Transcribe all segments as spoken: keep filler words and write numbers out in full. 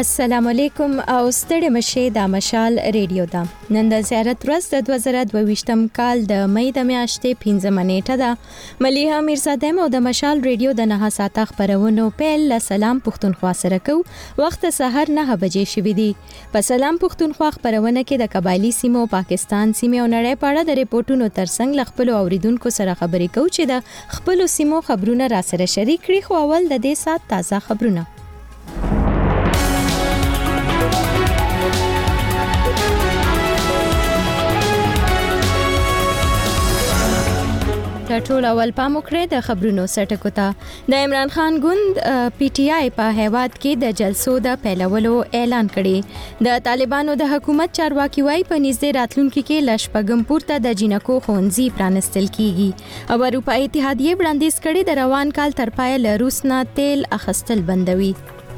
السلام علیکم او ستړي مشه د مشال ریډیو دا نن د زیارت ورځ د دوه زره دوه ویشتم کال د مې د میاشتې پنځمه نیټه ده. ملیحه میرزاده مو د مشال ریډیو د نه ساعته خبرونو پیل له سلام پښتونخوا سره کو. وخت سحر نه بجې شوې دي. په سلام پښتونخوا خبرونه کې د قبایلی سیمو، پاکستان سیمه او نړۍ په اړه د ریپورتونو ترڅنګ خپل اوریدونکو سره خبرې کوو چې د خپل سیمو خبرونه را سره شریک کړي. خو اول د دې سات تازه خبرونه. ټول اول پام وکړئ د خبرونو سرټکو ته. د عمران خان ګوند پی ټی آی په هیواد کې د جلسو د پیلولو اعلان کړي. د طالبانو د حکومت چارواکي وايي په نږدې راتلونکي کې لشپږم پورته د جنکو ښوونځي پرانستل کیږي. او اروپایي اتحادیه وړاندیز کړي د روان کال تر پایه له روس نه تیل اخیستل بندوي.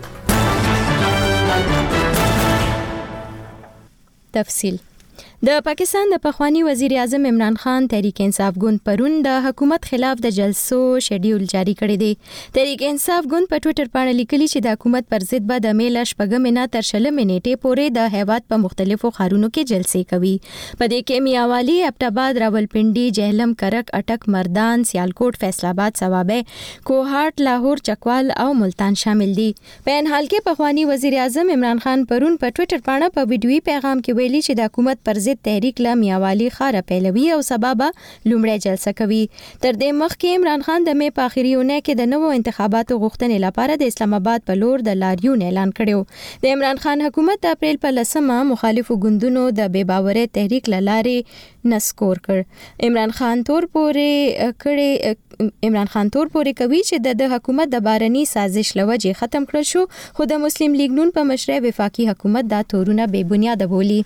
تفصیل. د پاکستان د پخوانی وزیر اعظم عمران خان تحریک انصاف ګوند پرون د حکومت خلاف د جلسو شیډیول جاری کړی دی. تحریک انصاف ګوند په ټوئیټر باندې لیکلي چې د حکومت پر ضد به د میله شپږم نه تر شلمې نیټې پورې د هیواد په مختلفو ښارونو کې جلسې کوي. په دې کې میاوالی، ابټاباد، راولپنډي، جهلم، کرک، اټک، مردان، سیالکوټ، فیصل آباد، ثوابه، کوهاټ، لاهور، چکوال او ملتان شامل دي. په ان حال کې پخوانی وزیر اعظم عمران خان پرون په ټوئیټر باندې په ویډیوي پیغام کې ویلي چې د حکومت پر ضد تحریک لا میاوالی خاره پیلوي او سبب لومړی جلسه کوي. تر دې مخکې عمران خان د مې په اخري اونۍ کې د نوو انتخاباتو غوښتنې لپاره د اسلام آباد په لور د لاریون اعلان کړو. د عمران خان حکومت د اپریل په لسمه مخالفو ګوندونو د بې باورۍ تحریک لارې نسکور کړ. عمران خان تور پورې کړي عمران خان تور پورې کوي چې د حکومت د بارني سازش لوجه ختم کړل شو، خو د مسلم لیگ نون په مشرۍ وفاقي حکومت دا تورونه بې بنیاد بولي.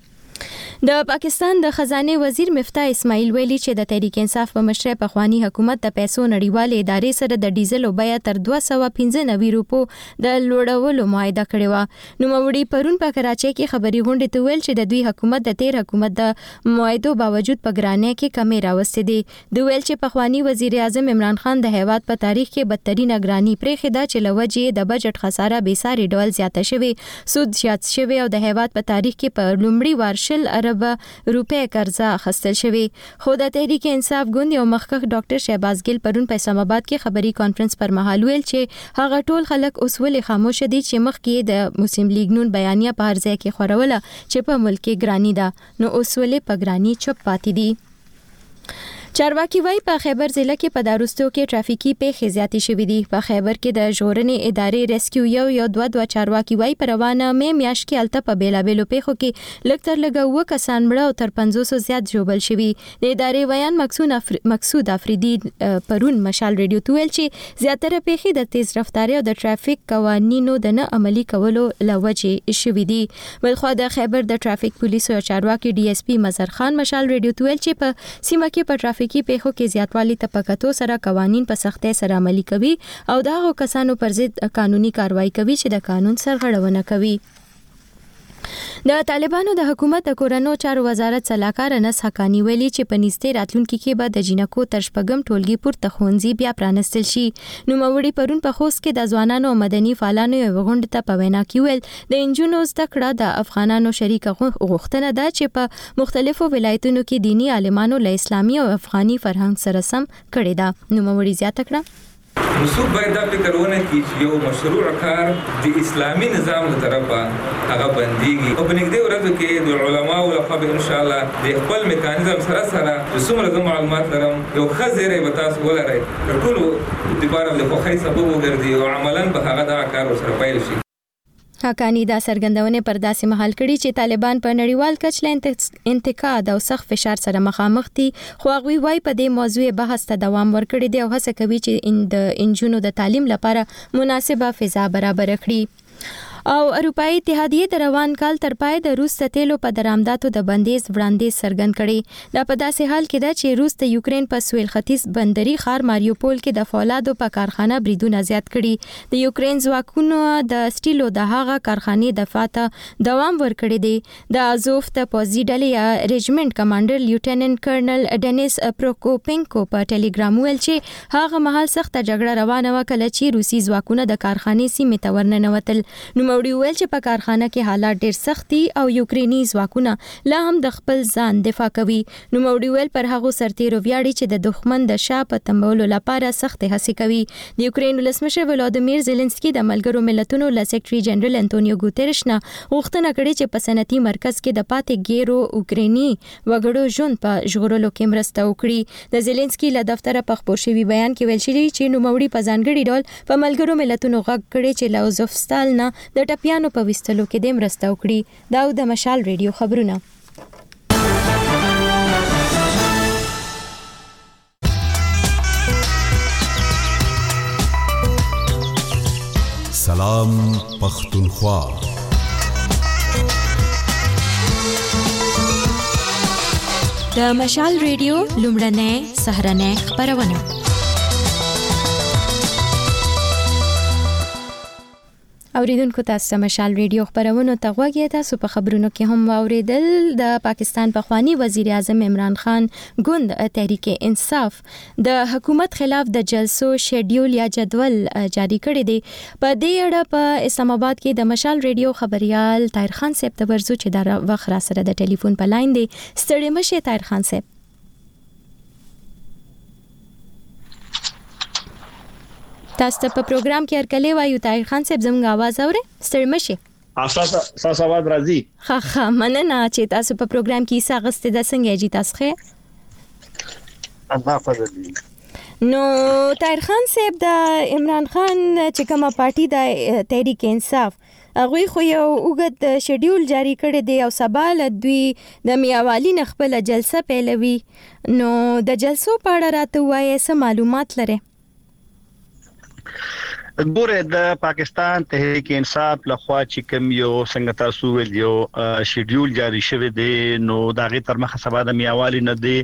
د پاکستان د خزانه وزیر مفتاح اسماعیل ویلي چې د تحریک انصاف په مشرۍ په خواني حکومت د پیسو نړیوالې ادارې سره د ډیزل او بیه تر دوه سوه پنځه نوي روپو د لوړولو معاهده کړې و. نو موري پرون په کراچۍ کې خبري غونډې ته ویل چې د دوی حکومت د تیر حکومت د معاهدو باوجود په ګرانۍ کې کمی راوستي دي. دوی ویل چې په خواني وزیر اعظم عمران خان د هیواد په تاریخ کې بدترین ګرانی پرې خدا چې لوجه د بجټ خساره به ساري ډول زیاته شوی، سود زیات شوی او د هیواد په تاریخ کې په لومړي وارشل ارب روپے قرضه اخیستل شوی. خو د تحریک انصاف ګوند یو مخکښ ډاکټر شهباز ګل پرون په اسلام آباد کې خبري کانفرنس پر مهال ویل چې هغه ټول خلک اوس ولې خاموش دي چې مخکې د مسلم لیگ نون بیانیه په هر ځای کې خوروله چې په ملک کې ګرانی ده، نو اوس ولې په ګرانی چپ پاتې دي. چارواکي وايي په خیبر ضلع کې په داروستو کې ټرافیکي پیښې زیاتې شوې دي. په خیبر کې د ژغورنې ادارې ریسکیو یو یو دوه دوه چارواکي وايي په روانه مې میاشت کې الته په بیلابېلو پیښو کې لږ تر لږه اووه کسان مړه او تر پنځوسو زیات ژوبل شوي. د ادارې ویان مقصود افر... مقصود افریدي پرون مشال ریډیو ته ویل چې زیاتره پیښې د تیز رفتارۍ او د ټرافیک قوانینو د نه عملي کولو له وجې شوي دي. بلخوا د خیبر د ټرافیک پولیسو چارواکي ډي اس پي مظهر خان مشال ریډیو ته ویل چې په سیمه کې په ټرافیک کې پیښو کې زیاتوالی ته پکاتو سره قوانین په سختۍ سره عملي کوي او دا هغو کسانو پر ضد قانوني کاروایی کوي چې د قانون سرغړونه کوي. د طالبانو د حکومت د کورونو چارو وزارت صلاحکار انس حقانی ویلي چې په نږدې راتلونکي کې به د جنکو تر شپږم ټولګي پورته ښوونځي بیا پرانستل شي. نوموړي پرون په خوست کې د ځوانانو او مدني فعالانو یو غونډه ته په وینا کې ویل د انجونو زده کړه د افغانانو شریک غوښتنه ده چې په مختلفو ولایتونو کې دینی عالمانو له اسلامي او افغاني فرهنګ سره سم کړي ده. نوموړي زیاته کړه مسعود باید دا فکر ونه کړي چې یو مشروع کار د اسلامي نظام له طرفه هغه بنديږي او په نږدې ورځو کې د علماو لخوا به ان شاء الله د خپل میکانیزم سره سره د څومره معلومات لرم یو خزره به تاسو ولرئ تر ټولو د بارم له خوښۍ سبب وګرځي او عملاً به هغه دا کار سره پیل شي. حقانی دا سرګندونه پر داسې محل کړي چې طالبان په نړیوال کچ له انتقاد او سخت فشار سره مخامخ دي، خو هغوی وايي په دې موضوع بحث ته دوام ورکړي دي او هڅه کوي چې د انجونو د تعلیم لپاره مناسبه فضا برابر کړي. او اروپאי اتحادیه د روان کال تر پای د روس د تیلو په درآمداتو د بندیز وړاندیز څرګند کړي. دا په داسې حال کې ده چې روس د یوکرين په سویل ختیځ بندري ښار ماریوپول کې د فولادو په کارخانه بریدونه زیات کړي. د یوکرين ځواکونو د سټیلو د هغه کارخانې دفاع ته دوام ورکړی دی. د ازوف د پوځي ډلې یا ریجمنټ کمانډر لیوټیننټ کرنل ډنیس پروکوپینکو په ټلګرام ویل چې هغه مهال سخته جګړه روانه و کله چې روسي ځواکونه د کارخانې سیمې ته ورننوتل. نو نوموړي ویل چې په کارخانه کې حالات ډېر سخت دي او یوکرینی ځواکونه لا هم د خپل ځان دفاع کوي. نوموړي ویل پر هغو سرتیرو ویاړي چې د دښمن د شا په تمبولو لپاره سخت هڅې کوي. د یوکرین ولسمشر ولادیمیر زيلنسکي د ملګرو ملتونو له سیکریټري جنرال انټونیو ګوتریش نه غوښتنه کړې چې په صنعتي مرکز کې د پاتې ګیرو اوکرینی وګړو ژوند په ژغورلو کې مرسته وکړي. د زيلنسکي له دفتره په خپور شوي بیان کې ویل شوی چې نوموړي په ځانګړي ډول په ملګرو ملتونو غږ کړی چې له ازوفستال نه د ټپیانو په وستلو کې د مرسته وکړي. دا د مشال ریډیو خبرونه. سلام پختونخوا. د مشال ریډیو لومړنۍ سهارنۍ خبرونه. اوریدونکو تاسو ته مشال ریډیو خبرونه ته غوږی. تاسو په خبرونو کې هم واوریدل د پاکستان پخوانی وزیر اعظم عمران خان ګوند تحریک انصاف د حکومت خلاف د جلسو شیډیول یا جدول جاری کړی دی. په دې اړه په اسلام آباد کې د مشال ریډیو خبريال طاهر خان صاحب ته ورزو چې دا وخت را سره د ټلیفون په لاین دی. ستړي مشه طاهر خان صاحب. تاسو ته په پروګرام کې هرکلی وایو. طاهر خان صاحب زموږ आवाज اورئ؟ ستړي مشه. اساس اساس आवाज راځي. ها ها مننه چې تاسو په پروګرام کې حصہ غوښته د څنګه جی تاسو ښه. الله فضل. نو طاهر خان صاحب د عمران خان چې کومه پارټي د تحریک انصاف هغه خو یو وګت شیډیول جاری کړی دی او سبا له دوی د میاوالي خپل جلسه پیلوي. نو د جلسو په اړه راته وایي څه معلومات لري؟ ګوره د پاکستان تحریک انصاف لخوا چې کوم یو څنګه تاسو ویل یو شیډیول جاری شوی دی نو داغه تر مخه سبا د میاوالي نه دی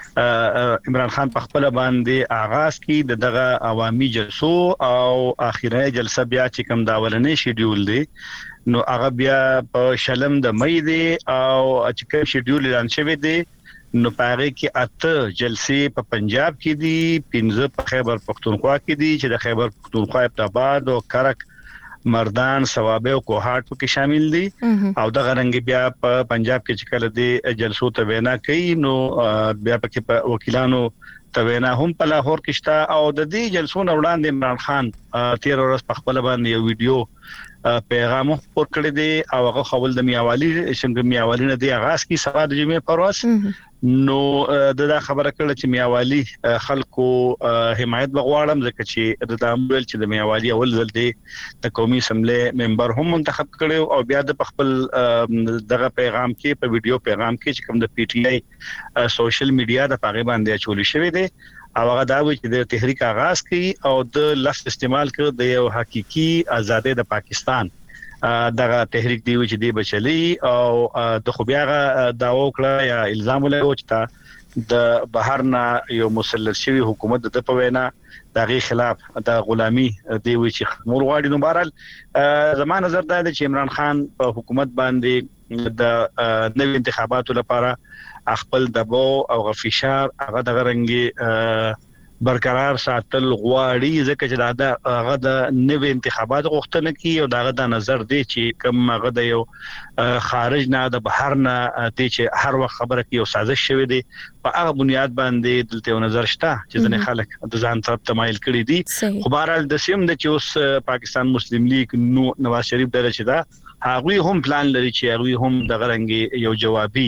عمران خان په خپل باندې آغاز کی د دغه عوامي جلسو او اخیری جلسه بیا چې کوم دا ولنې شیډیول دی نو هغه بیا په شلم د مې دی او چې کوم شیډیول اعلان شوی دی نو پاره کې اته جلسې په پنجاب کې دي، پنځه په خیبر پختونخوا کې دي چې د خیبر پختونخوا ابتاباد او کرک مردان ثوابه او کوهاټ کې شامل دي او د غرنګ بیا په پنجاب کې چې کله دي جلسو ته وینا کوي نو بیا پکې په وکیلانو ته وینا هم په لاهور کې شته او د دې جلسو نه وړاندې عمران خان تیر ورځ په خپل باندې یو ویډیو پیغام ورکړ کړی دی او هغه خپل د میاوالي څنګه میاوالي نه دی آغاز کی سبا د جمعې پرواز نو د دا خبره کړه چې میاوالي خلکو حمایت بغواړم ځکه چې د دامل چې د میاوالي اول ځل دی د قومي اسمبلی ممبر هم منتخب کړو او بیا د خپل دغه پیغام کې په ویډیو پیغام کې چې کوم د پی ټی آی سوشل میډیا د پاغه باندې چولې شوی دی او هغه دا و چې د تحریک آغاز کړي او د لفظ استعمال کړ د یو حقيقي آزادۍ د پاکستان دغه تحریک دی چې دی بچلی او د خو بیا داوا کړه یا الزام ولرو چې د بهرنا یو مسلط شوی حکومت د په وینا دغه خلاف د غلامی دی چې مور واړي نو بهرال زمانه نظر دا چې عمران خان په حکومت باندې د نوې انتخاباتو لپاره خپل دباو او غفشار هغه د غرنګي برقرار ساتل غواړي ځکه چې دا هغه د نوې انتخابات غوښتنه کوي او داغه د نظر دی چې کوم هغه د یو خارج نه د بهر نه دی چې هر وخت خبره کوي او سازش شوی دی په هغه بنیاد باندې دلته یو نظر شته چې ځنې خلک د ځان طرف تمایل کړي دي خو بهرحال د سیم د چې اوس پاکستان مسلم لیگ نو نواز شریف دغه چې دا هغه هم پلان لري چې هغه هم د غرنګي یو جوابي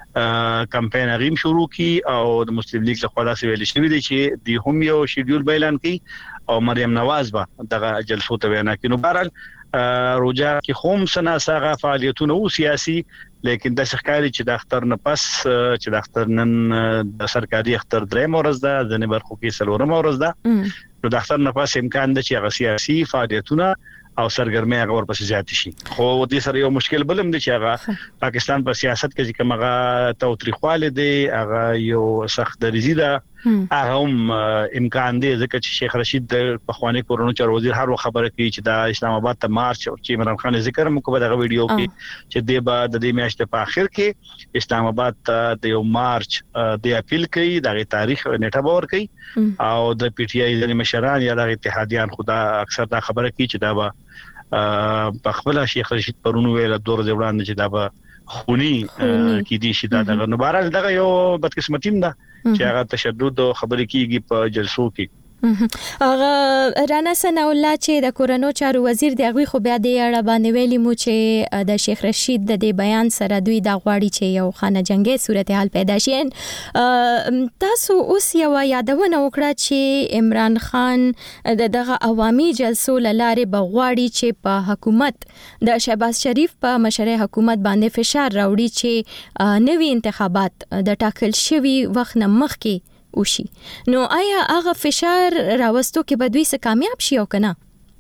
کمپاین غیم شروع کی او د مسلم لیگ له خوا دا ویل شوی دی چې دی هم یو شیډیول به اعلان کړي او مریم نواز به دغه جلسو ته وینا کوي نو بهرحال روجا کې هم سنا ساغه فعالیتونه او سیاسي لیکن د ښکاری چې د اختر نه پس چې د اختر نن د سرکاري اختر درې مورز ده د نه برخو کې سلورم مورز ده نو د اختر نه پس امکان ده چې هغه سیاسي فعالیتونه او سرګرمي هغه ورپسې زیات شي خو د سره یو مشکل بلم دي چې هغه پاکستان په سیاست کې چې کومه توتریخواله دي هغه یو سخت درزي ده هغه هم امکان دی ځکه چې شیخ رشید د پخوانی کورونو چار وزیر هر خبره کوي چې د اسلام آباد ته مارچ او چې عمران خان ذکر مو کوي دغه ویډیو کې چې د بعد د میاشتې په اخر کې اسلام آباد ته د یو مارچ د اپیل کوي دغه تاریخ نیټه باور کوي او د پی ټی آی د مشران یا د اتحادیان خدا اکثر دا خبره کوي چې دا به په خپل شیخ رشید پرونو ویل دور ځوړان چې دا به خونی کې دي شي دا دغه نو بهرحال دغه یو بدقسمتیم ده چې هغه تشدد خبرې کیږي په جلسو کې. هغه رانا ثنا الله چې د کورونو چارو وزیر دی هغه خو بیا د اړه باندې ویلي مو چې د شیخ رشید د دې بیان سره دوی د غواړي چې یو خانه جنگي صورتحال پیدا شي. تاسو اوس یو یادونه وکړه چې عمران خان د دغه عوامي جلسو لاره بغواړي چې په حکومت د شهباز شریف په مشرۍ حکومت باندې فشار راوړي چې نوي انتخابات د ټاکل شوی وخت نه مخکې وشي. نو آیا هغه فشار راوستو کې به دوی څه کامیاب شي او کنه؟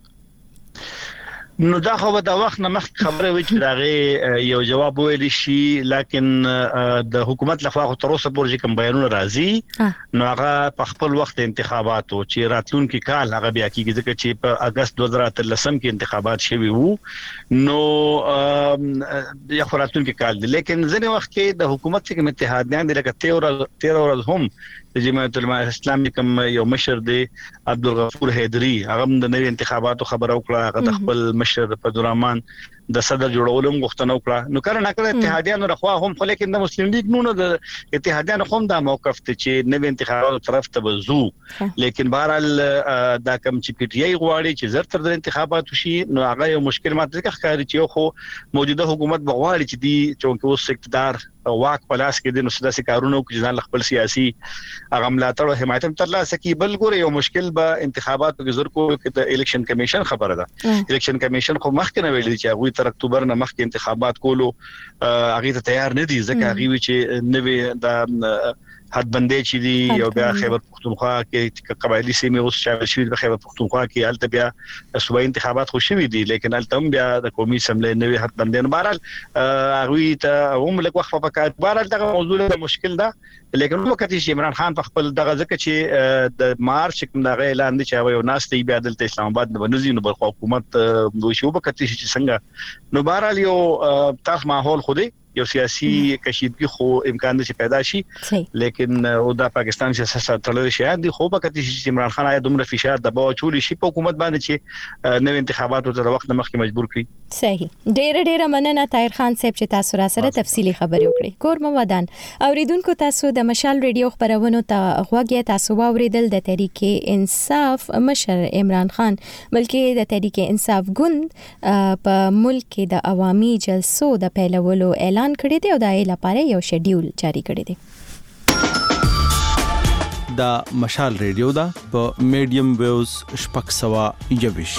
نو دا خو د وخت نه مخکې خبره وي چې داغه یو جواب ویل شي لکن د حکومت لخوا خو تر اوسه پورې کوم بیانونه راځي نو هغه په خپل وخت انتخاباتو چې راتلونکي کال هغه بیا کیږي ځکه چې په اگست دوه هزار اتلسم کې انتخابات شوي وو نو یا خو راتلونکي کال دي لیکن ځینې وخت کې د حکومت څخه اتحادیان د لکه تیرا ورځ هم د جماعت العلماء اسلامي کوم یو مشر دی عبدالغفور حیدری هغه د نوي انتخاباتو خبر او کړه هغه د خپل مشر په درمان د صدر جوړولم غوښتنه وکړه نو کله نکله اتحادیانو رخوا هم خو لیکن د مسلم لیگ نو د اتحادیانو هم دا موقف ته چې نوي انتخاباتو طرف ته وزو لیکن بهرحال دا کوم چې پی ټی آی غواړي چې زر تر د انتخاباتو شي نو هغه یو مشکل ماته ښکاري چې خو موجوده حکومت بغواړي چې دی چې اوس اقتدار واک پلاس کې د نو سداسي کارونو کې ځان خپل سیاسي هغه ملاتړ او حمایت تر لاسه کې بل ګوره یو مشکل به انتخاباتو کې زر کو کې د الیکشن کمیشن خبره ده الیکشن کمیشن خو مخکې نه ویل چې هغه تر اکتوبر نه مخکې انتخابات کولو هغه ته تیار نه دي ځکه هغه چې نوې د حد بندې چې دی یو بیا خیبر پختونخوا کې قبایلی سیمه اوس شامل شوي د خیبر پختونخوا کې الته بیا صوبایي انتخابات خو شوي دي لیکن الته بیا د قومي سملې نوې حد بندې بهرحال هغه ته هم لکه وخت په کار بهرحال دغه موضوع له مشکل ده لیکن نو کته چې عمران خان په خپل دغه ځکه چې د مارچ کوم دغه اعلان دي چې یو ناس ته بیا د اسلام آباد نه بنځي نو بل حکومت دوی شو په کته چې څنګه نو بهرحال یو تاسو ماحول خو دی یو سیاسي کشیدګي خو امکان نشي پیدا شي لیکن او د پاکستان سیاست تړل شي دي خو په کته چې عمران خان آیا دومره فشار د باو چول شي په حکومت باندې چې نو انتخاباتو تر وخت مخکې مجبور کړي. صحیح ډېر ډېر مننه طاهر خان صاحب چې تاسو را سره تفصیلی خبرې وکړې. کور مو ودان اوریدونکو تاسو د مشال ریډیو خبرونه ته غوږی تاسو واوریدل د تحریک انصاف مشر عمران خان بلکې د تحریک انصاف ګوند په ملک کې د عوامي جلسو د پیلولو اعلان کړی دی او د ای لپاره یو شیډیول جاری کړی دی. دا مشال ریډیو دا په میډیم ویوز شپږ سوه یوویش.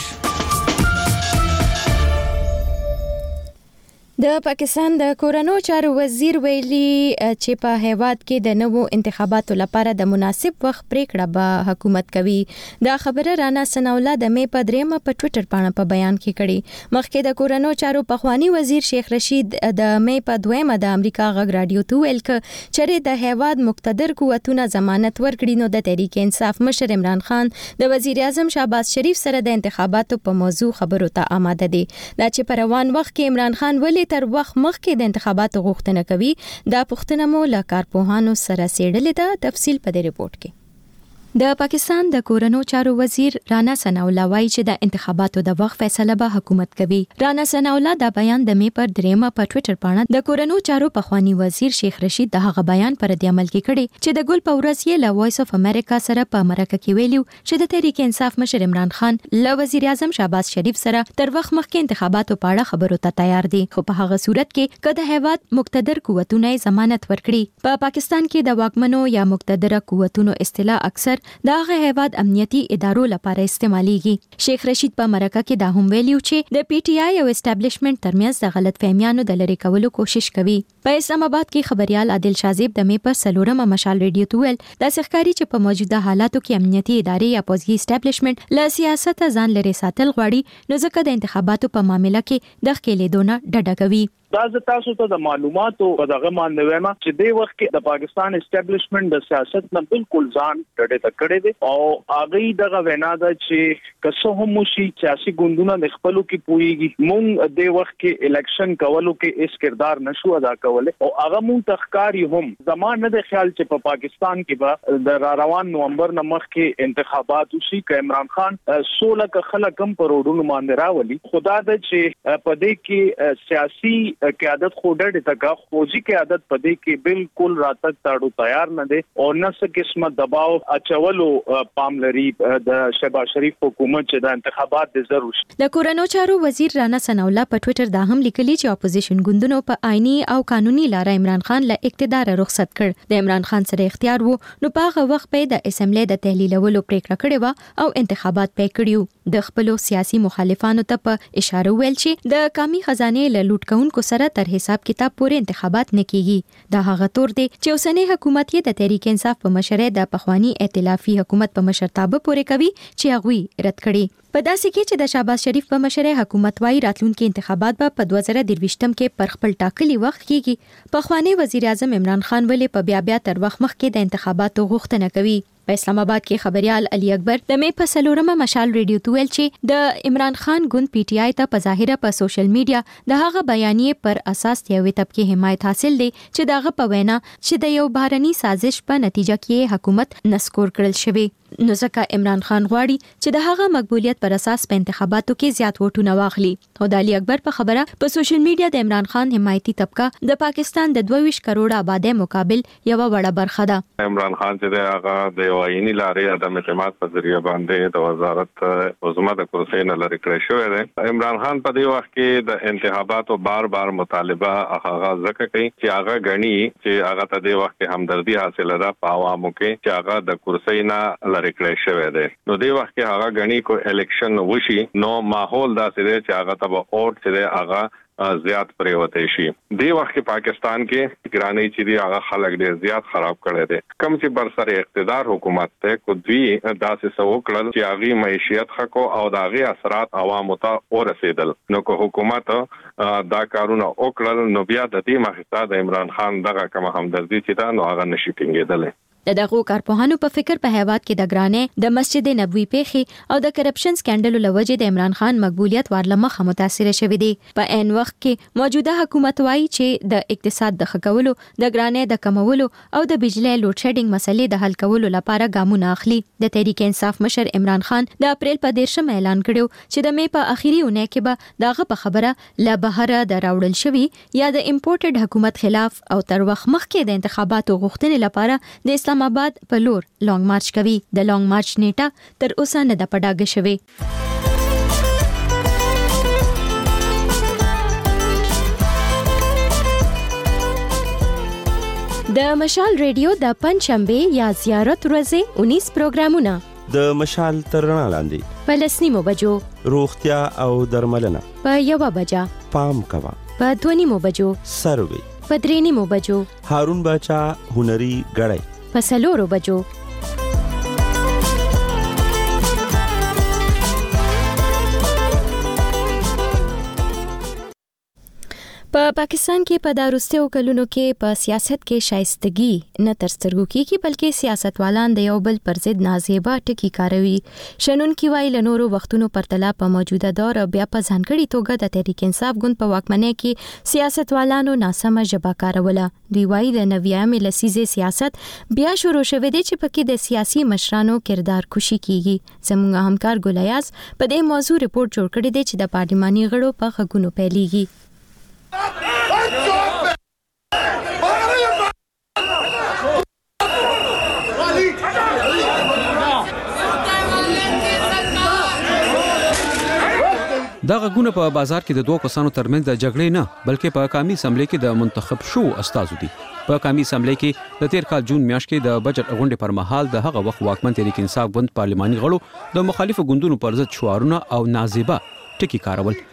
د پاکستان د کورونو چارو وزیر ویلي چې په هیواد کې د نوو انتخاباتو لپاره د مناسب وخت پریکړه به حکومت کوي. دا خبره رانا ثنا الله د مې په دریمه په ټوئیټر باندې په بیان کې کړي. مخکې د کورونو چارو پخوانی وزیر شیخ رشید د مې په دویمه د امریکا غږ رادیو ته ویل ک چې د هیواد مقتدر قوتونه ضمانت ورکړي نو د تحریک انصاف مشر عمران خان د وزیر اعظم شهباز شریف سره د انتخاباتو په موضوع خبرو ته آماده دي. دا چې په روان وخت کې عمران خان ولې تر وخت مخکې د انتخاباتو غوښتنه کوي دا پوښتنه مو له کارپوهانو سره څېړلې ده. تفصیل په دې رپورت کې. د پاکستان د کورونو چارو وزیر رانا ثنا الله وايي چې د انتخاباتو د وخت فیصله به حکومت کوي. رانا ثنا الله دا بیان د مې پر دریمه په ټوئیټر باندې د کورونو چارو پخوانی وزیر شیخ رشید د هغه بیان پر د عمل کې کړي چې د ګل په ورځ یې له وایس اف امریکا سره په مرکه کې ویلو چې د تحریک انصاف مشر عمران خان له وزیر اعظم شهباز شریف سره تر وخت مخکې انتخاباتو په اړه خبرو ته تیار دي خو په هغه صورت کې کله هیواد مقتدر قوتونه ضمانت ورکړي. په پاکستان کې د واکمنو یا مقتدره قوتونو اصطلاح اکثر د هغه هیواد امنیتي ادارو لپاره استعماليږي. شیخ رشید په مرکه کې دا هم ویلو چې د پی ټی آی او اسټابلیشمنت ترمنځ د غلط فهمیانو د لری کولو کوشش کوي. په اسلام آباد کې خبريال عادل شازیب د مې پر سلورمه مشال ریډیو ته ویل د سرکاري چې په موجوده حالاتو کې امنیتي ادارې یا پوزي اسټابلیشمنت له سیاست ځان لري ساتل غواړي نو ځکه د انتخاباتو په معاملې کې د ښکېلې دونه ډډه کوي. دا ز تاسو ته د معلوماتو په دغه باندې وایم چې د وخت کې د پاکستان اسټابلیشمنت د سیاست نه بالکل ځان ډډه تکړه دي او هغه دغه وینا ده چې کسه هم شي سیاسي ګوندونه د خپلو کې پويږي مونږ د وخت کې الیکشن کولو کې اس کردار نشو ادا کولای او هغه مونږ تخکاری هم زمانه د خیال چې په پاکستان کې به د روان نومبر نمخ کې انتخابات وشي ک عمران خان سولہ ک خلک هم پروډونو باندې راولي خدا د چې په دې کې سیاسي قیادت خوډه تکا فوجي قیادت په دې کې بالکل راتګ تاړو تیار نه دي او نس قسمه دباو اچولو پاملري د شهباز شریف حکومت چې د انتخابات د ضرورت د کورونو چارو وزیر رانا ثناءالله په ټوئیټر دا هم لیکلي چې اپوزیشن ګوندونو په آئینی او قانوني لار عمران خان له اقتدار رخصت کړ د عمران خان سره اختیار وو نو په هغه وخت په د اسمبلی د تحلیلولو پریکړه کړې و او انتخابات پې کړیو د خپل سیاسي مخالفانو ته په اشاره ویل چې د قومي خزانه له لوټ کونکو سره تر حساب کتاب پورې انتخابات نه کیږي دا هغه تور دی چې اوسنی حکومت یې د تحریک انصاف په مشرۍ د پخوانی ائتلافي حکومت په مشرتابه پورې کوي چې هغه رد کړي په داسې کې چې د شهباز شریف په مشرۍ حکومت وايي راتلونکي انتخابات به په دوه زره درویشتم کې پر خپل ټاکلي وخت کیږي پخوانی وزیر اعظم عمران خان ولې په بیا بیا تر وخت مخکې د انتخاباتو غوښتنه کوي په اسلام آباد کې خبريال علي اکبر د مې په سلورمه مشال ریډیو تویل چې د عمران خان ګوند پی ټی آی ته په ظاهره په سوشل میډیا د هغه بیانیې پر اساس یوې طبقه حمایت حاصل دی چې دغه په وینا چې د یو بهرني سازش په نتیجه کې حکومت نسکور کړل شوی نو ځکه عمران خان غواړي چې د هغه مقبولیت پر اساس په انتخاباتو کې زیات ووټونه واخلي او د علي اکبر په خبره په سوشل میډیا د عمران خان حمایتي طبقه د پاکستان د دوه ویشت کروڑ آبادی مقابل یو وړه برخه ده عمران خان چې هغه د آئینی لارې د اعتماد په ذریعہ باندې د وزارت عظما د کرسۍ نه لري کړی شوی دی عمران خان په دې وخت کې د انتخاباتو بار بار مطالبه هغه ځکه کوي چې هغه غني چې هغه ته د وخت کې همدردي حاصله ده په عوامو کې چې هغه د کرسۍ نه لري کړی شوی دی نو د وخت کې هغه غني کو الیکشن وشي نو ماحول داسې دی چې هغه ته اوټ چې دی هغه زیات پریوته شي دی وخت کې پاکستان کې ګرانی چې دی هغه خلک ډیر زیات خراب کړي دي کم چې بر سر اقتدار حکومت ته کو دوی داسې سو کړل چې هغه معیشت خکو او داغي اثرات عوامو ته ورسېدل نو کو حکومت دا کارونه وکړل نو بیا د دې مخه د عمران خان دغه کوم همدردي چې دا نو هغه نشي ټینګېدل د دغه کارپوهانو په فکر په هیواد کې د ګرانې د مسجد نبوي پیښې او د کرپشن سکینډل لوجه د عمران خان مقبولیت ورلمخه متاثر شوې دي په ان وخت کې موجوده حکومت وايي چې د اقتصاد د خکولو د ګرانې د کمولو او د بجلی لوډ شیډینګ مسلې د حل کولو لپاره ګامونه اخلي د تحریک انصاف مشر عمران خان د اپریل په دیرشم اعلان کړو چې د مې په اخیری اونۍ کې به دغه په خبره لا بهره د راوړل شوی یا د امپورټډ حکومت خلاف او تر وخت مخکې د انتخاباتو غوښتنې لپاره د اسلام آباد په لور لانګ مارچ کوي د لانګ مارچ نیټه تر اوسه نه د پډاګه شوی د مشال ریډیو د پنځشنبه یا زیارت ورځې انیس پروګرامونه د مشال ترنا لاندې په لسنیمو بجو روغتیا او درملنه په یو بجا پام کوا په دونیمو بجو سروي په درېنیمو بجو هارون بچا هنري غړی په سلورو بجو په پاکستان کې په داروستیو کلونو کې په سیاست کې شایستګي نه تر سترګو کېږي بلکې سیاستوالان د یو بل پر ضد نازیبا ټکی کاروي شنن کی وایي له نورو وختونو پرتله په موجوده دور بیا په ځانګړي توګه د تحریک انصاف ګوند په واکمنۍ کې سیاستوالانو ناسمه ژبه کاروله دوی وایي د نویمې لسیزې سیاست بیا شروع شوه دی چې پکې د سیاسي مشرانو کردار کشي کیږي زموږ همکار ګولیاز په دې موضوع ریپورت جوړ کړی دی چې د پارلماني غړو په غږونو پیلېږي دا غږونه په بازار کې د دوه کسانو ترمنځ د جګړې نه بلکې په قومي اسمبلی کې د منتخب شو استازو دي په قومي اسمبلی کې د تیر کال جون میاشت کې د بجټ غونډې پر مهال د هغه وخت واکمن تحریک انصاف ګوند پارلماني غړو د مخالفو ګوندونو پر ضد شعارونه او نازیبا ټکی کارول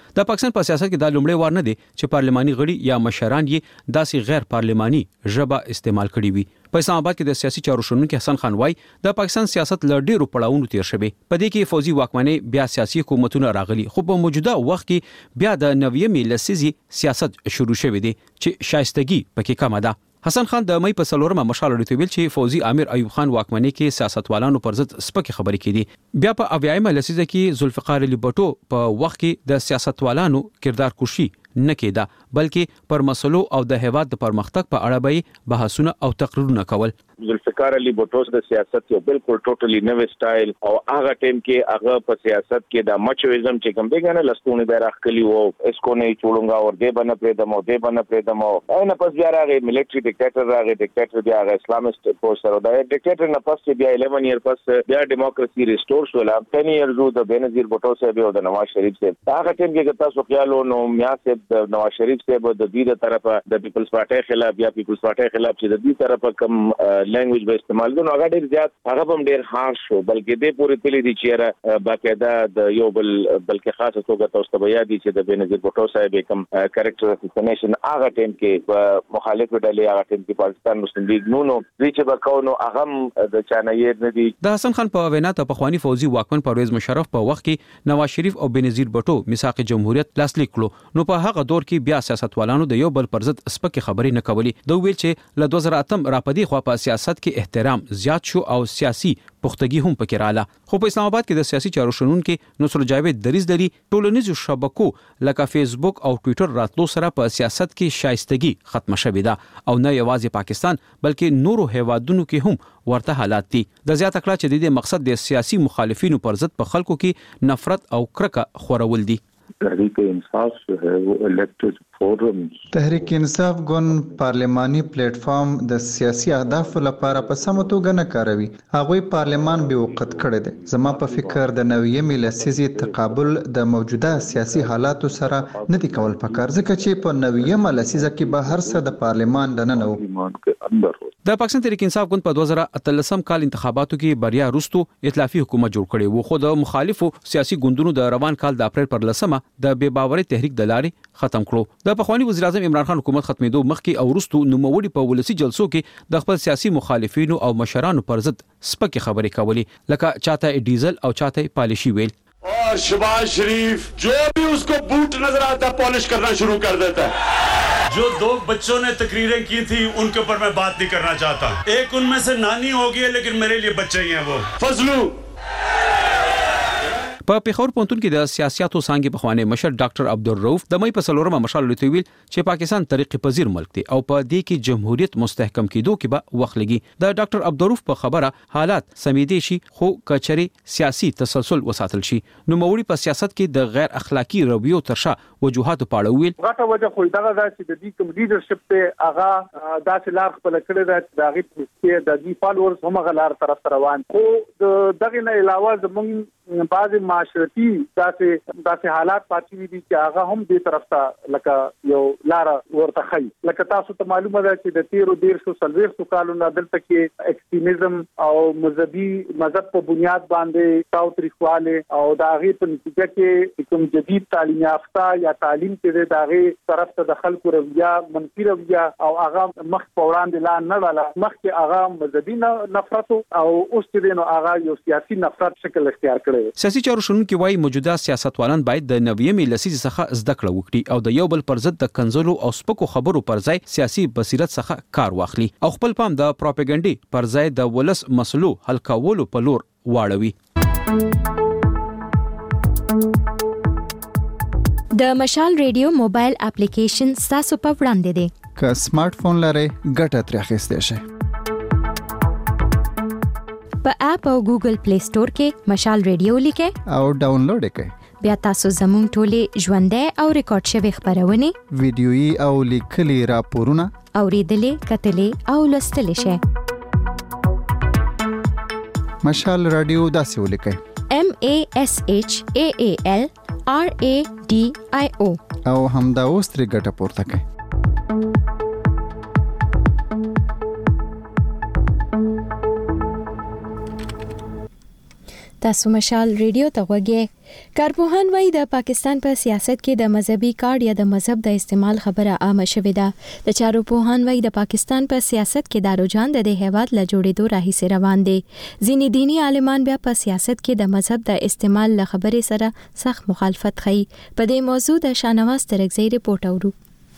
د پاکستان په سیاست کې دا لومړی وار نه دی چې پارلماني غړي یا مشران یې داسې غیر پارلماني ژبه استعمال کړي وي. په اسلام آباد کې د سیاسي چارو شنونکي حسن خان وايي د پاکستان سیاست له ډیرو پړاوونو تیر شوی. په دې کې فوزي واکمنۍ بیا سیاسي حکومتونه راغلي، خو په موجوده وخت کې بیا د نویمې لسیزي سیاست شروع شوی دی چې شایستګي پکې کمه ده. حسن خان د مې په څلورمه مشال لري ویل چې فوزي امیر ایوب خان واکمنۍ کې سیاستوالانو پر ضد سپکې خبرې کړي. بیا په اویایمه لسیزه کې ذوالفقار علي بټو په وخت کې د سیاستوالانو کردار کوشي نه کېده، بلکې پر مسلو او د هیواد د پرمختګ په اړه به بحثونه او تقریرونه کول. ذوالفقار علي بټو د سیاست یو بالکل ټوټلی نوې سټایل او هغه ټیم کې هغه په سیاست کې د مچویزم چې کوم دی کنه لستونه به راخلی وو اسکو نه چولونګا اور دې باندې پرې دمو دې باندې پرې دمو نه پس بیا راغی ملټری ډیکټیټر راغی ډیکټیټر بیا راغی اسلامست فورس سره دا ډیکټیټر نه پس بیا الیون ایئر پس بیا ډیموکراسي ریسټور شو لا ټین ایئرز د بنظیر بټو صاحب او د نواز شریف صاحب هغه ټیم کې تاسو خیالو نو میا صاحب د نواز شریف صاحب د دې د طرفه د پیپلز پارټي خلاف یا پیپلز پارټي خلاف چې د دې طرفه کم لینګویج به استعمال کوي هغه ډیر زیات هغه هم ډیر هارش شو، بلکې دې پوری تللی دي چې باقاعده د یو بل بلکې خاصه توګه تاسو ته بیا دي چې د بنظیر بټو صاحب کوم کریکټر اساسینیشن هغه ټیم کې مخالف ډلې هغه ټیم کې پاکستان مسلم لیگ نو نو چې وکاونو هغه د چانایې نه دي. د حسن خان په وینا ته پخوانی فوزي واکمن پرویز مشرف په وخت کې نواز شریف او بنظیر بټو میثاق جمهوریت لاسلیک کړو، نو په هغه دور کې بیا سیاستوالانو د یو بل پر ضد سپکې خبرې نه کولې. دوی ویل چې له دوه زره اتم را پدې خو په سیاست کې احترام زیات شو او سیاسي پختګي هم پکې رااله. خو په اسلام آباد کې د سیاسي چارو شنونکي نصر جاوید دریز لري ټولنیزو شبکو لکه فیسبوک او ټوئیټر راتلو سره په سیاست کې شایستګي ختم شوې ده او نه یوازې پاکستان بلکې نورو هیوادونو کې هم ورته حالات دي. د زیاته کړه چې د دې مقصد د سیاسي مخالفینو پر ضد په خلکو کې نفرت او کرکه خورول دي. تحریک انصاف جو ہے وہ الیکٹڈ فورم تحریک انصاف ګوند پارلماني پلیټ فارم د سیاسي اهدافو لپاره په سمه توګه نه کاروي. هغوی پارلمان به وقت کړی دی. زما په فکر د نویمې لسیزې تقابل د موجوده سیاسي حالاتو سره نه دی کول پکار، ځکه چې په نویمه لسیزه کې به هر څه د پارلمان دننه وو. د پاکستان تحریک انصاف ګوند په دوه زره اتلسم کال انتخاباتو کې بریا وروسته ائتلافي حکومت جوړ کړی وو، خو د مخالفو سیاسي ګوندونو د روان کال د اپریل پر لسمه د بے باوري تحریک د لارې ختم کړو. د پخوانی وزیر اعظم عمران خان حکومت ختمېدو مخکې او وروسته نوموړي په ولسی جلسو کې د خپل سیاسي مخالفینو او مشرانو پر ضد سپکې خبرې کولې، لکه چاته ډیزل او چاته پالیشي ویل. और शहबाज शरीफ जो भी उसको बूट नजर आता है पॉलिश करना शुरू कर देता है. जो दो बच्चों ने तकरीरें की थी उनके ऊपर मैं बात नहीं करना चाहता. एक उनमें से नानी होगी है लेकिन मेरे लिए बच्चे ही हैं वो फजलू. په پیښور پونتون کې د سیاستو څنګه بخوانه مشر ډاکټر عبدالرؤف د مې په سلورمه مشال لته ویل چې پاکستان طریقې پذیر ملک دی او په دې کې جمهوریت مستحکم کېدو کې به وخت لګي. د ډاکټر عبدالرؤف په خبره حالات سمیدي شي خو کچري سیاسي تسلسل وساتل شي. نو موري په سیاست کې د غیر اخلاقی رویو ترشا وجوهات په اړه ویل. غټه وجه خو دا ده چې د دې کوم لیډرشپ ته هغه داسې لار خپل کړی دا د هغه په د دې فالوورز هم غلار طرف روان خو دغه نه علاوه زمونږ بعض معاشرتي داسې داسې حالات پاتې دي چې هغه هم دې طرف ته لکه یو لار ورته خي. لکه تاسو ته معلومه ده چې د تیرو ډیر سو سلويختو کالونو دلته کې ایکستریمزم او مذهبي مذهب په بنیاد باندې تاوتریخواله او د هغه په نتیجه کې کوم جدید تعلیم یافته یا تعلیم کې د هغه طرف ته د خلکو رویه منفي رویه او هغه مخ په وړاندې لا نه لاله مخکې هغه مذهبي نفرت او اوس چې نو هغه یو سیاسي نفرت شکل اختیار کړی. سیاسي چارو شنونکي وايي موجوده سیاستوالان باید د نویمې لسیزې څخه زده کړه وکړي او د یو بل پر ضد د کنزلو او سپکو خبرو پر ځای سیاسي بصیرت څخه کار واخلي او خپل پام د پروپاګاندا پر ځای د ولس مسلو حل کولو په لور واړوي. د مشال ریډیو موبایل اپلیکیشن تاسو په وړاندې دی. که سمارټ فون لرئ ګټه ترې اخیستی شئ. په اپ او ګوګل پلی سٹور کې مشال ریډیو لیکئ او ډاونلوډ کړئ. بیا تاسو زموږ ټولې ژوندۍ او ریکارډ شوی خبرونه ویډیويي او لیکلي راپورونه اوریدلې کتلې او لوستلې شئ. مشال رادیو داسې ولیکئ M A S H A A L R A D I O او همدا اوس ترې ګټه پورته کړئ. تاسو مشال ریډیو ته وګورئ. کارپوهان وايي د پاکستان په سیاست کې د مذهبي کارت یا د مذهب د استعمال خبره عامه شوې ده. د چارو پوهان وايي د پاکستان په سیاست کې د رجحان د هیواد له جوړېدو راهیسې روان دي. ځینې دینی عالمان بیا په سیاست کې د مذهب د استعمال له خبرې سره سخت مخالفت کوي. په دې موضوع د شانواز ترکزی رپورټ اورو.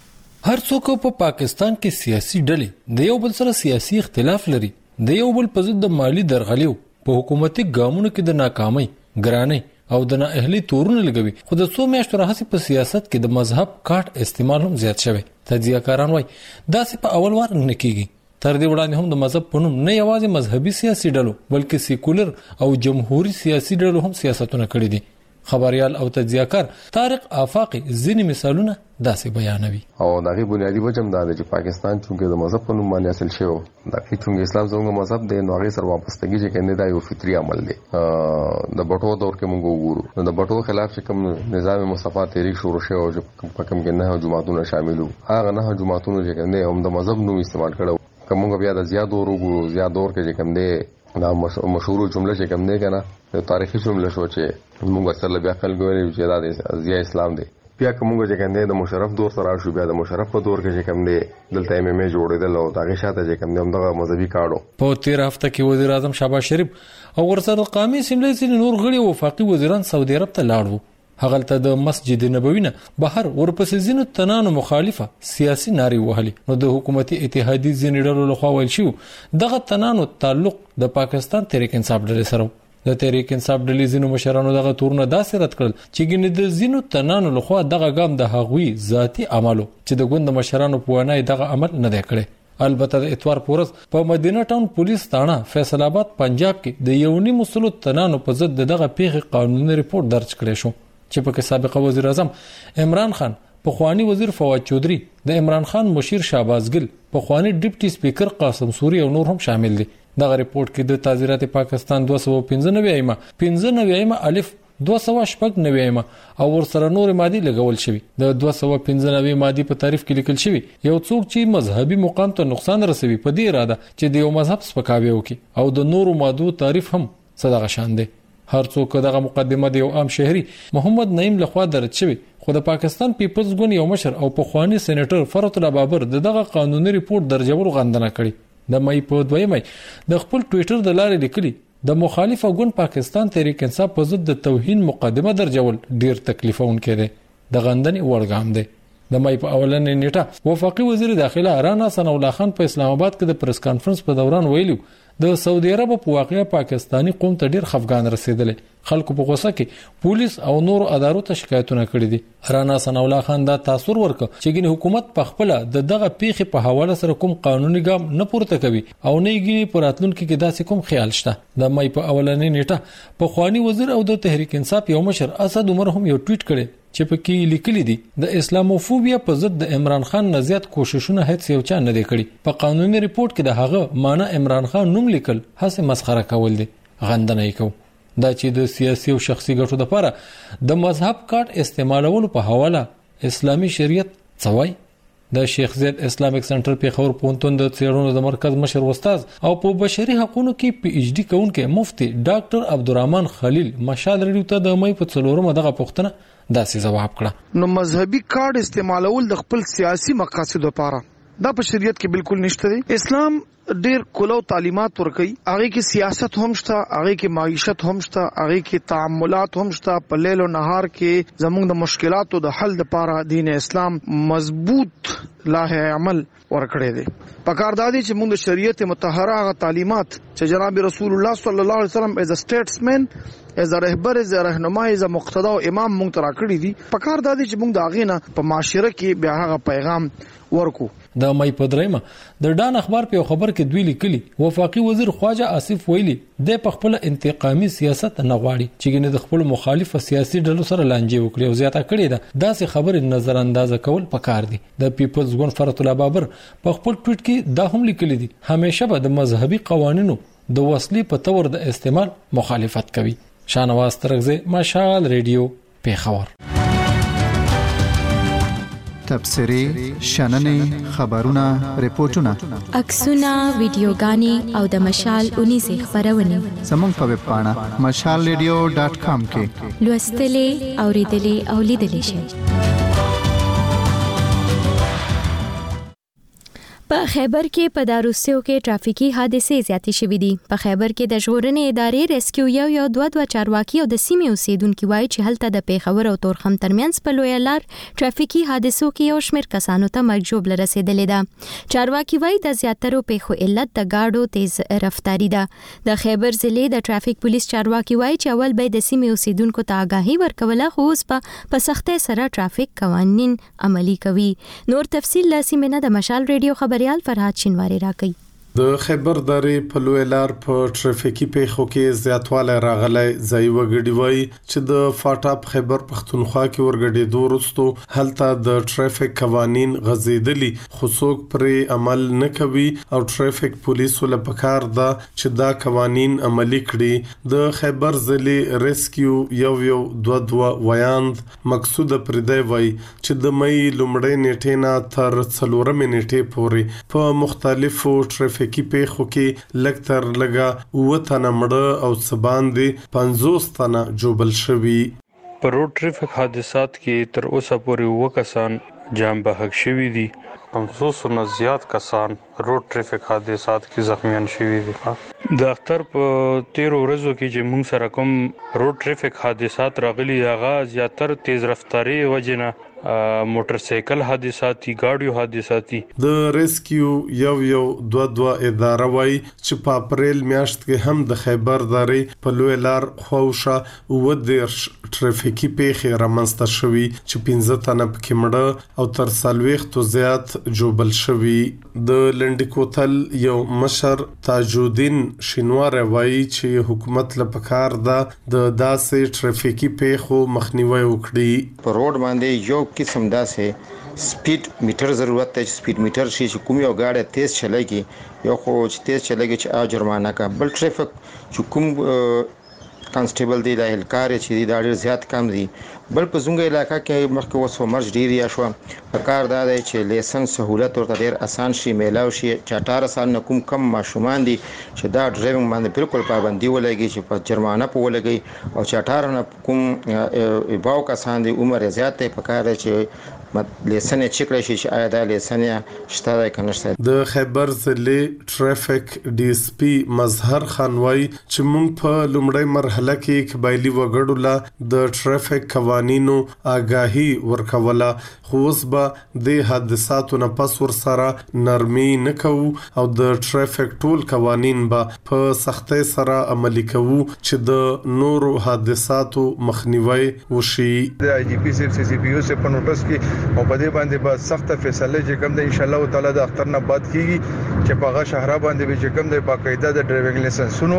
هر څوک په پاکستان کې سیاسي ډلې د یو بل سره سیاسي اختلاف لري. د یو بل په ضد د مالی درغلیو په حکومتي ګامونو کې د ناکامۍ، ګرانۍ او د نااهلي تورونه لګوي. خو د څو میاشتو راهیسې په سیاست کې د مذهب کارت استعمال هم زیات شوی. تجزیه‌کاران وايي داسې په اول وار نه کیږي. تر دې وړاندې هم د مذهب په نوم نه یوازې مذهبي سیاسي ډلو بلکې سیکولر او جمهوریت سیاسي ډلو هم سیاستونه کړي دي. خبريال او تجزیه‌کار طارق آفاقي ځینې مثالونه داسې بیانوي. او دغه بنیادی وجه دا ده چې پاکستان چې د مذهب په نوم باندې اصل شوی دا چې اسلام زموږ مذهب دی نو هغه سره واپستګي چې کنده دا یو فطري عمل دی. د بټو دور کې موږ وګورو د بټو خلاف چې کوم نظام مصطفی تحریک شروع شوی او چې په کوم کې نه جماعتونه شامل وو هغه نه جماعتونه چې کنده هم د مذهب نوم استعمال کړو. کوم بیا د زیات دور وګورو زیات دور کې چې کوم دی دا مشهور جمله چې کوم دی کنه د تاریخي جمله شو چې موږ سره بیا خلک ویل چې دا د ضیاء اسلام دی. بیا کومه چې کنده د مشرف دور سره شو بیا د مشرف په دور کې چې کوم دی دلته ایم ایم ای جوړېدل او دغه شاته چې کوم دی هم د مذهبي کارډو. په تیر هفته کې وزیر اعظم شهباز شریف او ورسره قومي اسمبلی ځینې نور غړي او وفاقي وزیران سعودي عرب ته لاړ. هغه ته د مسجد نبوي نه بهر ورپسې ځینو تنانو مخالفه سیاسي ناري وهلي. نو د حکومتي اتحادیې ځینې ډلو لخوا ویل شو دغه تنانو تعلق د پاکستان تحریک انصاف ډلې سره. د تحریک انصاف ډلې ځینو مشرانو دغه تورونه داسې رد کړل چې ګنې د ځینو تنانو لخوا دغه ګام د هغوی ذاتی عملو چې د ګوند مشرانو په وینا دغه عمل نه دی کړی. البته د اتوار پورس په مدینه ټاون پولیس تاڼه فیصل آباد پنجاب کې د یو نیم مسلو تنانو په ضد دغه پیښې قانوني ریپورت درج کړی شو چې په کې سابقه وزیر اعظم عمران خان، په خوانی وزیر فواد چودري، د عمران خان مشیر شهباز ګل، په خوانی ډیپټي سپیکر قاسم سوري او نور هم شامل دي. دغه ریپورت کې د تعزیرات پاکستان دوه سوه پنځه نوي ایمه پنځه نوي ایمه الف دوه سوه شپږ نوي ایمه او ورسره نور مادي لګول شوی. د دوه سوه پنځه نوي مادي په تعریف کې لیکل شوی یو څوک چې مذهبي مقام ته نقصان رسوي په دې اراده چې د یو مذهب سپکاوی وکړي او د نورو مادو تعریف هم صدقه شان دی. هر څوک دغه مقدمه د یو عام شهري محمد نعیم لخوا درج شوی. خو د پاکستان پیپلز ګوند یو مشر او په خوانی سېنیټر فرات الله بابر دغه قانوني ریپورت درجول غندنه کړي. د مې په دویمه د خپل ټوئیټر د لارې لیکلي د مخالف ګوند پاکستان تحریک انصاف په ضد د توهین مقدمه درجول ډیر تکلیفونکې ده. د غندنې وړګام ده. د مې په اولنې نیټه وفاقي وزیر داخله رانا ثنا الله خان په اسلام آباد کې د پریس کانفرنس په دوران ویلو د سعودي عرب په واقعیا پاکستانی قوم ته ډیر خفګان رسیدل. خلکو په غوسه کې پولیس او نور ادارو ته شکایتونه کړې دي. رانا ثنا الله خان دا تاثیر ورک چې ګینه حکومت په خپل د دغه پیښې په حواله سره کوم قانوني ګام نه پورته کوي او نه ګینه پر راتلونکو کې داسې کوم خیال شته. د مې په اولنې نیټه په خوانی وزیر او د تحریک انصاف یو مشر اسد عمر هم یو ټویټ کړي چې په کې لیکلي دي د اسلاموفوبیا په ضد د عمران خان نه زیات کوششونه هیڅ یو چا نه دی کړی. په قانوني ریپورت کې د هغه معنی عمران خان نوم لیکل هڅه مسخره کول دي، غندنه یې کو. دا چې د سیاسي او شخصي ګټو لپاره د مذهب کارت استعمالولو په حواله اسلامي شریعت څوای. د شیخ زید اسلامیک سنټر په خور پونتون د څېړنو د مرکز مشر استاد او په بشري حقوقو کې پی ایچ ډي کوونکې مفتي ډاکټر عبدالرحمن خلیل مشال ریډیو ته د مې په څلورمه دغه پوښتنه داسې جواب کړه. نو مذهبي کارت استعمالول د خپل سیاسي مقاصد لپاره دا په شریعت کې بالکل نشته دی. اسلام ډیر کولو تعلیمات ورکي، هغه کې سیاست هم شته، هغه کې معیشت هم شته، هغه کې تعاملات هم شته. په لیل او نهار کې زموږ د مشکلاتو د حل لپاره دین اسلام مضبوط لایحه عمل ورکړي دي. پکاردادي چې موږ د شریعت مطهره هغه تعلیمات چې جناب رسول الله صلی الله علیه وسلم از ا سټیټسمن از ا رهبر از ا راهنمای از ا مقتدا او امام موږ ترا کړی دي. پکاردادي چې موږ د اغینه په معاشره کې بیا هغه پیغام ورکو. د مې په دریمه د ډان اخبار په خبر کې دوی لیکلي وفاقي وزیر خواجه آصف ویلي د په خپل انتقامي سیاست نه غواړي چې ګنې د خپل مخالف سیاسي ډلو سره لانجه وکړي او زیاته کړي ده. داسې خبرې نظر انداز کول پکار دي. د پیپلز ګوند فرات الله بابر په خپل ټویټ کې دا هم لیکلي دي همیشه به د مذهبي قوانینو د وسلې په تور د استعمال مخالفت کوي. شانواز ترغزه مشال ریډیو پیښور. تبصرې شننې خبرونه ریپورتونه عکسونه ویډیوګانې او د مشال اونیزه خبرونه زموږ په ویب پاڼه مشال ریډیو ډاټ کام کې لوستلې اوریدلې او لیدلې شئ. په خیبر کې په داروسیو کې ټرافیکي حادثې زیاتې شوې دي. په خیبر کې د ژغورنې ادارې ریسکیو یو یو دوه دوه چارواکي او د سیمې اوسیدونکو وایي چې هلته د پیښور او تورخم ترمنځ په لوی لار ټرافیکي حادثو کې یو شمېر کسانو ته مرګ ژوبله رسیدلې ده. چارواکي وایي د زیاترو پیښو علت د گاډو تیز رفتاری ده. د خیبر ضلع د ټرافیک پولیس چارواکي وایي چې اول به د سیمې اوسیدونکو ته آگاهي ورکوله، خو اوس په سختۍ سره ټرافیک قوانین عملي کوي. نور تفصیل لا سیمه نه د مشال ریډیو خبر فرحات شینواری راکړي. د خیبر درې په لوی لار په ټرافیکي پیښو کې زیاتوالی راغلی. ځایي وګړي وایي چې د فاټا په خیبر پښتونخوا کې ورګډېدو وروسته هلته د ټرافیک قوانین غځېدلي، خو څوک پرې عمل نه کوي او ټرافیک پولیسو له پکار ده چې دا قوانین عملي کړي. د خیبر ضلع ریسکیو یو یو دوه دوه ویاند مقصود پردی وایي چې د مې لومړۍ نیټې نه تر څلورمې نیټې پورې په مختلفو ټرافیک کې پیښو کې لږ تر لږه اووه تنه مړه او څه باندې پنځوس تنه جوبل شوي. په روډ ټریفک حادثات کې تر اوسه پورې اووه کسان جان بحق شوي دي. پنځوس نه زیات کسان روډ ټریفک حادثات کې زخمیان شوي دي. د اختر په تیرو ورځو کې چې موږ سره کوم روډ ټریفک حادثات راغلي هغه زیاتر تیز رفتاری وجنه موټر سایکل حادثاتي، گاډیو حادثاتي. د ریسکیو یو یو دوه دوه اداره وایي چې په اپریل میاشت کې هم د خیبر درې په لوی لار خواوشا اووه دېرش ټرافیکي پیښې رامنځته شوي چې پنځه تنه پکې مړه او تر څلوېښتو زیات جوبل شوي. د لنډي کوتل یو مشر تاج الدین شینواری وایي چې حکومت له پکار ده د داسې ټرافیکي پیښو مخنیوي وکړي. په روډ باندې یو قسم داسې سپیډ میټر ضرورت دی چې سپیډ میټر شي چې کوم یو گاډي تیز چلایي، یو خو چې تیز چلایي چې ا جرمانه کا، بل ټریفک چې کوم کانسټیبل دی د هلکار چې دا ډیر زیات کم دي. بل په زونګ علاقہ کې مخکې وسو مرج ډیر یا شو په کار دا دی چې لیسنس سہولت ورته ډیر اسان شي، میلاو شي. چې اټھارہ سال نه کوم کم ماشومان دي چې دا ډرایوینګ باندې بالکل پابندي ولګي چې په جرمانه په ولګي، او چې اټھارہ نه کوم باو کسان دي عمر زیات دی په کار چې لیسن چیک راشي چې آیا دا لیسن شته یا کنه شته. د خیبر ضلع ټرافیک ډي اس پی مظهر خان وایي چې موږ په لومړی مرحله کې قبایلی وګړو لا د ټرافیک قوانینو آگاهي ورکوله، خو اوس به د حادثاتو نه پس ور سره نرمي نه کوو او د ټرافیک ټول قوانین به په سختۍ سره عملي کوو چې د نورو حادثاتو مخنیوي وشي. د آی جی پی سی سی پی یو سے په نوټس کې او په دې باندې به سخت فیصله چې کوم د ان شاء الله تعالی د اختر نه بعد کیږي چې په هغه شهره باندې به چې کوم د باقاعده د ډرایوینګ لایسنسونو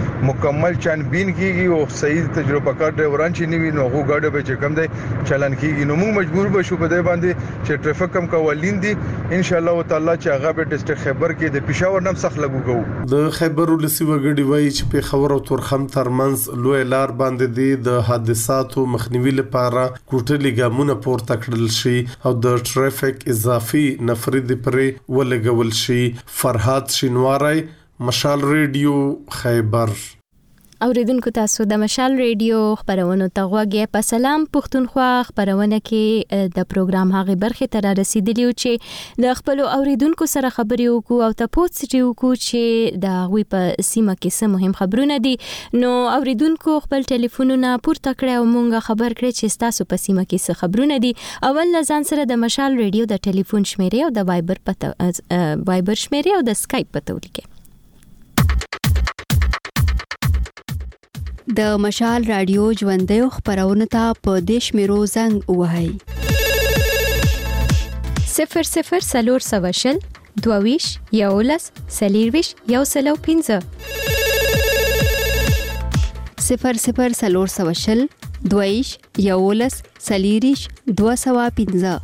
مکمل چانبین کیږي او صحیح تجربه کار ډرایوران چې نیوي نو هغه ګاډي به چې کوم دی چلن کیږي. نو موږ مجبور بشو په دې باندې چې ټریفک کم قوانین دي ان شاء الله تعالی چې هغه به ډیسټریکټ خیبر کې د پېښور نم سخت لګو کوو. د خیبر ولسی وګړي وایي چې په خبر او تورخم ترمنځ لوی لار باندې دي د حادثاتو مخنیوي لپاره کوټلي ګامونه پورته کړل شي او د ټرافیک اضافي نفري د پرې ولګول شي. فرحات شینواری، مشال ریډیو، خیبر. اوریدونکو تاسو د مشال ریډیو خبرونه ته غوږی په سلام پښتونخوا خبرونه کې د پروګرام هغه برخه تر رسیدلی چې د خپل اوریدونکو سره خبرې وکړو او تاسو چې وکړو چې د غوي په سیمه کې څه مهم خبرونه دي. نو اوریدونکو خپل ټلیفونونه پورته کړئ او مونږه خبر کړئ چې تاسو په سیمه کې څه خبرونه دي. اول لزان سره د مشال ریډیو د ټلیفون شمیره او د وایبر پته وایبر شمیره او د اسکایپ پته ولیکئ. د مشال رادیو ژوندۍ خبرونه ته په دیش میرو زنګ وهاي صفر صفر سلور سواشل دوویش یولس سلیرویش یو سلو پینزه صفر صفر سلور سواشل دوویش یولس سلیریش دو سوا پینزه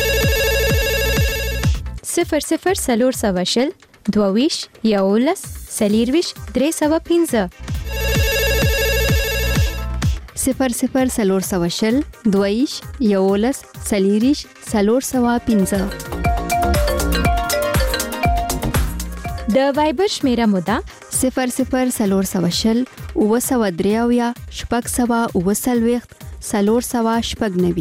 صفر صفر سلور سواشل دوویش یولس سلیرویش درې سوا پینزه صفر صفر سلور سوشل دویش یولس سلیریش سلور سوا پنځه. د وایبر شمیره مودا صفر صفر سلور سوشل اوه سوه درې اویا شپږ سوه اوه څلوېښت سلور سوه شپږ نوي.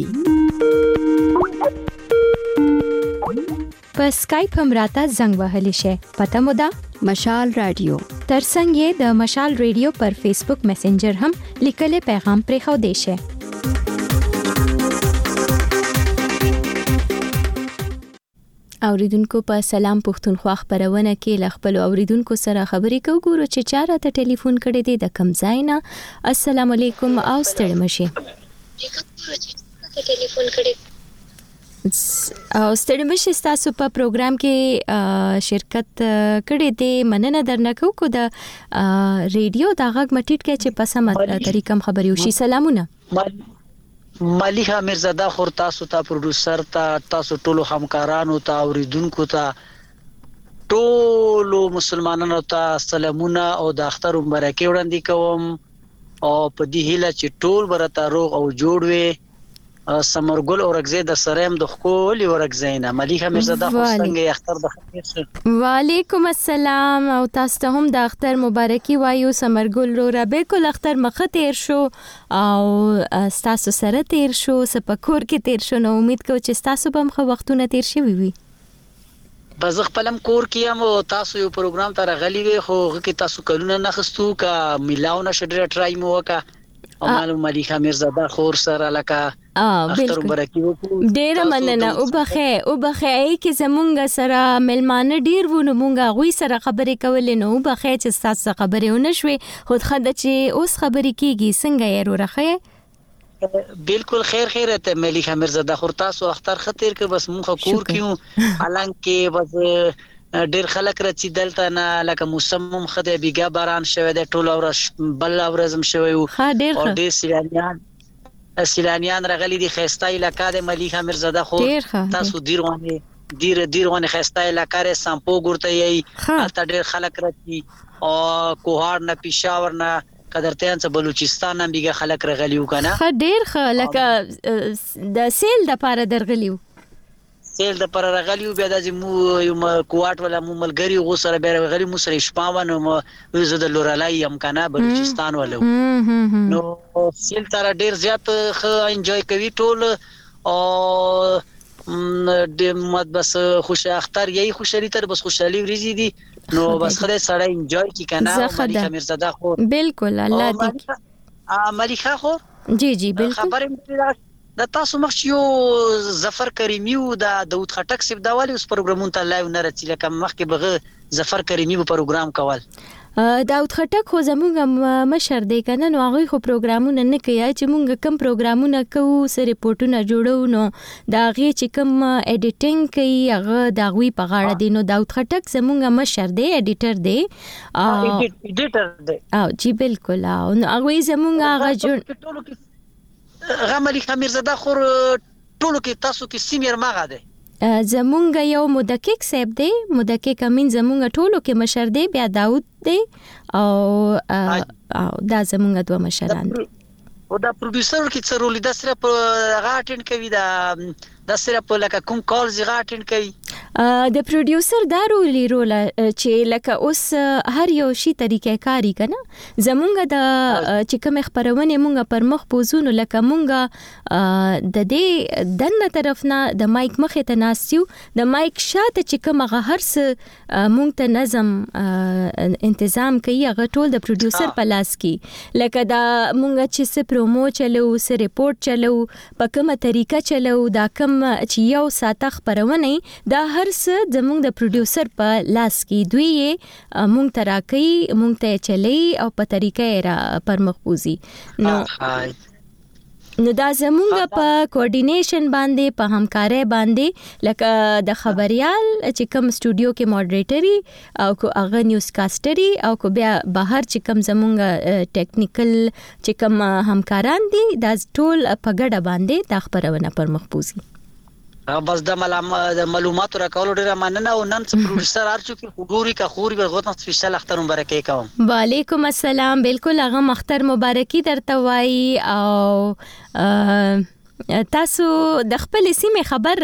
په سکایپ هم راته زنګ وهلی شي. پته مو ده مشال رادیو. ترڅنګ یې د مشال رادیو پر فیسبوک میسنجر هم لیکلي پیغام پرې خو دی شي. اوریدونکو په سلام پښتونخوا خبرونه کې ل خپل اوریدونکو سره خبرې کوو. ګورو چې چاره ته ټلیفون کړی دی د کم ځای نه. السلام علیکم او ستړي مشي. ټلیفون کړی او ستړي مشي تاسو په پروګرام کې شرکت کړی دی. مننه درنه کوم کو د ریډیو د غږ مټیټ کې چې په سمه طریقه خبري وشي. سلامونه. ملیحه میرزاده خور تاسو ته پروډوسر ته تاسو ټولو همکارانو ته اوریدونکو ته ټولو مسلمانانو ته سلامونه او د اختر مبارکي وړاندې کوم او په دې هیله چې ټول برته روغ او جوړ وي. سمرګل اورګزې د سریم د خپل اورګزینا ملیحه میرزاده خو څنګه اختر د خیر. وعلیکم السلام او تاسو ته هم د اختر مبارکي وایو. سمرګل رو را بالکل اختر مخه تیر شو او تاسو سره تیر شو سپکور کې تیر شو. نو امید کوم چې تاسو به هم خو وختونه تیر شي وي. بس خپلم کور کې هم تاسو یو پروګرام ته راغلی وي خو کې تاسو کلونه نخستو کا ملاو نشډره ټرای مو وکا او معلومه ملیحه میرزاده خور سره لکه اختر مبارکي وکړو. ډیره مننه. او بخې او بخې کې زمونږ سره ملمانه ډیر وونه مونږه غوي سره خبرې کولې. نو بخې چې تاسو خبرې ونه شوي خود خد چې اوس خبرې کیږي څنګه یې ورخه. بالکل خیر خیر ته ملیحه میرزاده خور تاسو اختر خطر کې بس مونږ کور کیو حالانکه بس ډیر خلک راځي دلته نه لکه موسم خدای بیګا باران شوه د ټول اورش بل اورزم شوه او ډیر سیلانیان سیلانیان راغلي دي. خيسته علاقہ د ملیحه میرزاده خو تاسو دیروانه دیر دیروانه خيسته علاقہ ر سامپو ګورته یي البته ډیر خلک راځي او کوهار نه پېښور نه قدرتيان څخه بلوچستان هم بیګه خلک راغلیو کنه. ډیر خلک د سیل د پاره درغلیو سیل د پر راغلیو بیا د مو یو کوټ ولا مو ملګری غو سره به راغلی مو سره شپاونه مو زه د لورالای هم کنه بلوچستان ولو. نو سیل تر ډیر زیات خ انجوای کوي ټول او د مد بس خوش اختر یی خوشالي تر بس خوشالي وريزي دي. نو بس خدای سره انجوای کی کنه. ملیحه میرزاده خو بالکل الله دې ملیحه خو جی جی بالکل خبره د تاسو مخ یو ظفر کریمی او د داوود خټک سیب داوالي اوس پروګرامون ته لایو نه راځي لکه مخکې بغه ظفر کریمی په پروګرام کول. داوود خټک خو زموږ مشر دی کنه. نو هغه خو پروګرامونه نه کوي چې موږ کم پروګرامونه کوو سره ریپورتونه جوړو. نو دا غي چې کم اډیټینګ کوي هغه دا غوي په غاړه دی. نو داوود خټک زموږ مشر دی اډیټر دی اډیټر دی او جی بالکل. او هغه زموږ هغه جوړ ملیحه میرزاده خور ټولو کې تاسو کې سیمیر ماغه ده. زمونږ یو مدقق صاحب دی مدقق امین زمونږ ټولو کې مشر دی بیا داوود دی او دا زمونږ دوه مشران دي. او دا پروډوسر کې څه رول د سره په غاټن کوي دا د سره په لکه کوم کال زی غاټن کوي. د پروډوسر دا رول رول چې لکه اوس هر یو شی طریقې کاری کنه. زمونږ د چې کوم خبرونه مونږ پر مخ پوزونو لکه مونږ د دې دنه طرف نه د مایک مخه ته ناسیو د مایک شاته چې کوم هر څه مونږ ته نظم تنظیم کوي هغه ټول د پروډوسر په لاس کې. لکه دا مونږ چې څه پرومو چلو څه ریپورت چلو په کومه طریقه چلو دا کوم چې یو ساته خبرونه دا هر څه زموږ د پروډوسر په لاس کې دوی مونږ تراکي مونږ ته چلی او په طریقې را پر مخبوزي. نو نو دا زمونږ په کوارډینیشن باندې په همکارۍ باندې لکه د خبريال چې کوم استودیو کې ماډریټري او کو اغه نیوز کاستري او کو بیا بهر چې کوم زمونږ ټیکنیکل چې کوم همکاران دي دا ټول په ګډه باندې د خبرونه پر مخبوزي. بس د معلوماتو راکولو ډیره مننه او نن څه پروډوسر ارچو کې ګوري کا خوري ورغوت سپیشل اختر مبارکي کوم. وعلیکم السلام. بالکل هغه اختر مبارکي درته وایي او تاسو د خپل سیمه خبر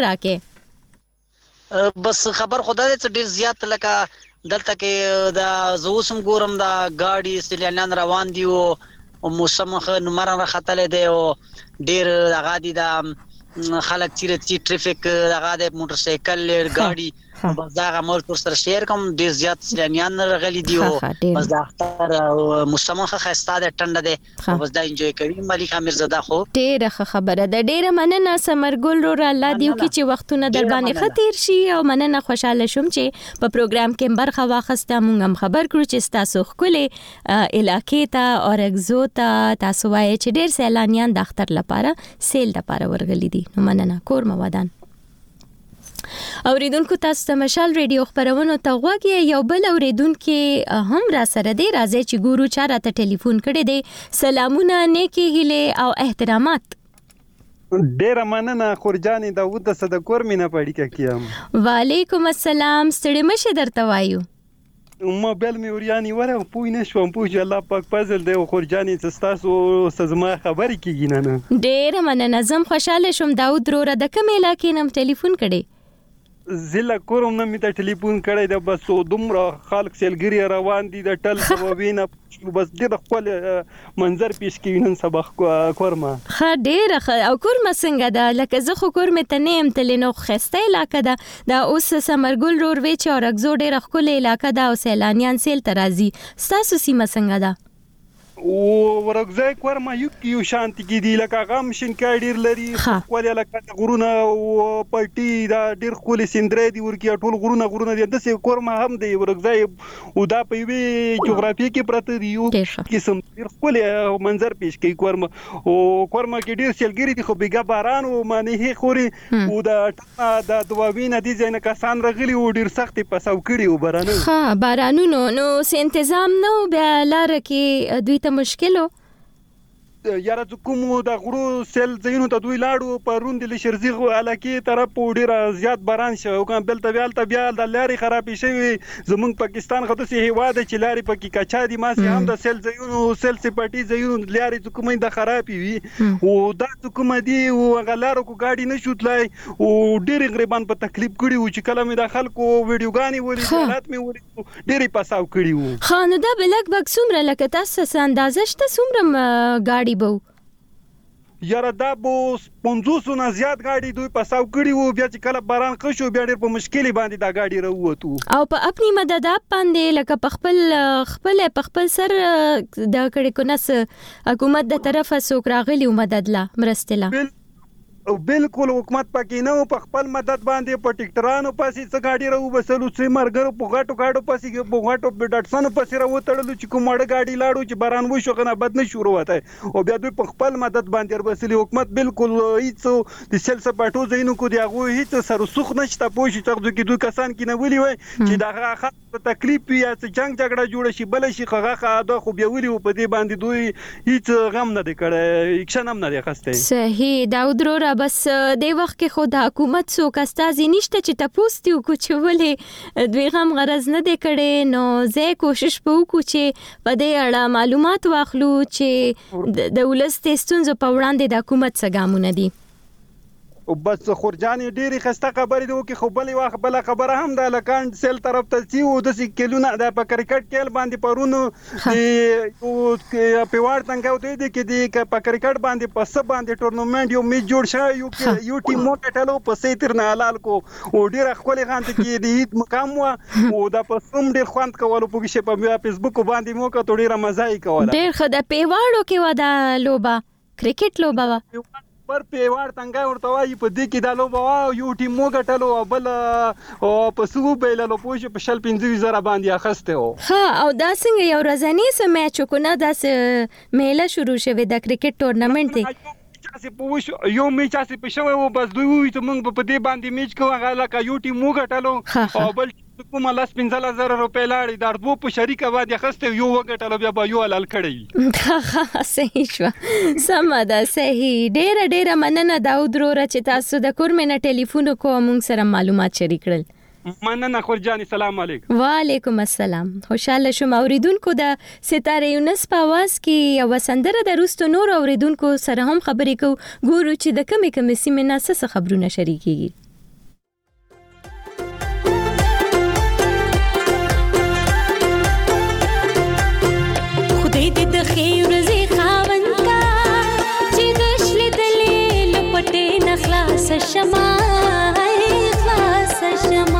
راکې. بس خبر خدای دې ډیر زیات لکه دلته کې د زوسم ګورم دا گاډي سلیلان روان دي او موسم خه نمبر راخته دی او ډیر هغه دي د خلک چې چې ټریفیک هغه د موټر سایکل ګاډي بس دا غمول پر سره شیر کوم ډیر زیات سلیلان راغلي دي او بس دا اختر موسم خه خسته ده ټنډه ده بس دا انجوای کوي. ملک امیر زاده خو ډیره خبره ده. ډیره مننه سمرګل رو الله دیو کې چې وختونه در باندې خطر شي او مننه خوشاله شوم چې په پروګرام کې برخه واخسته. مونږ هم خبر کړو چې تاسو خپل علاقې ته اورګزو ته تاسو وایي چې ډیر سیلانیان د اختر لپاره سیل لپاره ورغلي دي. نو مننه کور مودان. اوریدونکو تاسو ته مشال ریډیو خبرونه ته غوږی یو بل اوریدونکو هم را سره دی. راځي چې ګورو چا راته ټلیفون کړی دی. سلامونه نیکی هیله او احترامات. ډیره مننه خورجان داوود د صدکور مینا پړی کیم. وعلیکم السلام. ستړي مشه درته وایو. موبایل می اوریانی وره پوی نشوم پوه الله پاک فضل دی خورجان تاسو سزما خبرې کیږي نه. ډیره مننه. زم خوشاله شوم داوود رو را د کوم علاقې نم ټلیفون کړی. زله کوم نه می ته ټلیفون کړی دا بس دومره خلک سیلګری روان دي د ټل سببینه بس ډېر خپل منظر پیش کوي نن سبا کورما. ها ډېر او کورما څنګه ده لکه زه خو کورمه ته نیم تلینو خسته علاقه ده دا اوس سمرګل رور وی چې اورګزو ډېر خپل علاقه ده او سیلانیان سیل ترازی. تاسو سیمه څنګه ده؟ او ورغځای کورما یو یو شانتي کې دی لکه غم شینکای ډیر لري خپل لکه غرونه او پټي دا ډیر خپل سندرې دی ورکی ټول غرونه غرونه دي د سې کورما هم دی ورغځای او دا په وی جغرافي کې پراته دی یو قسم ډیر خپل منظر پیش کوي کورما او کورما کې ډیر سیلګری دي خو بیګا باران او معنی خوري او دا د دواوینه دي ځنه کسان رغلی او ډیر سخت پساو کړي او بارانو ها بارانونو نو سه تنظیم نو بیا لار کې دوی مشکلو یاره کوم د غرو سیل زینو ته دوی لاړو په روند لشرزي علاقې طرف ډیر زیات باران شو او کوم بل طبيعل طبيعل د لاري خرابې شوی زمونږ پاکستان خو د سي هواده چې لاري پکې کچا دي ما سي هم د سیل زینو سیل سپاټي زینو لاري کومې د خرابې وي او دا کوم دي او غلارو کو گاډي نشوتلای او ډیر غریبان په تکلیف کړي او چې کله مې د خلکو ویډیوګانی ولې حالات مې ولې ډیر پاساو کړي وو. خانو دا بلک بک سومره لکه تاسو اندازه شته سومره گاډي بو یاره دا بو پنځوس نه زیات گاډي دوی پساو کړي وو بیا چې کله باران خشو بیا ډېر په مشکل باندې دا گاډي راووتو او په خپل مدد باندې لکه په خپل خپل په خپل سر دا کړي کو نس حکومت د طرفه سوک راغلی مدد لا مرستلا او بالکل حکومت پکې نه په خپل مدد باندې په ټیکټرانو پاسې څه گاډي راو بسلو چې مرګرو په غاټو غاټو پاسې په غاټو په ډټسن پاسې راو تړلو چې کومړه گاډي لاړو چې باران وشو غنه بد نه شروع وته او بیا دوی په خپل مدد باندې وربسلي حکومت بالکل هیڅ د سیل سپاټو زینو کو دی هغه هیڅ سرسخ نشته پوه شي چې دوی کسان کې نه ولي وای چې دا خاطر تکلیف یا جنگ جګړه جوړ شي بل شي خغه خاده خو بیا ولي په دې باندې دوی هیڅ غم نه دی کړی اکشن هم نه دی خسته. صحیح داود رو بس د وخت کې خو د حکومت سو کستازي نشته چې تاسو ته کو چې ولې دوی هم غرض نه دی کړي نو زه کوشش وکړم چې په دې اړه معلومات واخلو چې د ولست ستونزو په وړاندې د حکومت څخه ګامونه دي. او بس خورجانې ډېری خسته خبرې دی او خو بلې واخ بل خبره هم د لکان سیل طرف ته سی او د سی کلونه د په کرکټ کېل باندې پرونو د پیوار څنګه وته دي کې د په کرکټ باندې په سب باندې ټورنمنت یو میچ جوړ شوی یو یو ټیم مو کټلو په سیتر نه حلال کو او ډېر خپل غانت کې د هیڅ مقام او د پسوم ډېر خوند کولو په کې په فیسبوک باندې مو کا ډېر مزه یې کوله ډېر خدای پیواړو کې ودا لوبا کرکټ لوبا وا پر پیوار څنګه ورته وایي په دې کې د لوبا یو ټیم مو ګټلو او بل او په سو بیللو پوه په شل پنځه زره باندې اخسته و. ها او دا څنګه یو ورځنی سم میچ کو نه داس میله شروع شوه د کرکټ ټورنمنت دی چې په وښ یو میچ چې په شوه و بس دوی وي ته موږ په دې باندې میچ کوو هغه لکه یو ټیم مو ګټلو او بل کومه لاس پنځه زره روپۍ لاړې دا دوه په شریکه باندې خسته یو وګټل بیا به یو حلال کړی. صحیح شو سم ده صحیح. ډېر ډېر مننه داود وروره چې تاسو د کورمې نه ټلیفون وکړو موږ سره معلومات شریک کړل. مننه خورجانې سلام علیکم. وعلیکم السلام. خوشاله شوم. اوریدونکو د ستاره یونس په आवाज کې یو سندره د روستو نور اوریدونکو سره هم خبرې کوو ګورو چې د کمې کمې سیمې نه څه خبرونه شریکېږي. خدای دې د خیر ورځې خاوند کا چې د شل دلې لپټې نه خلاص شمه خلاص شمه.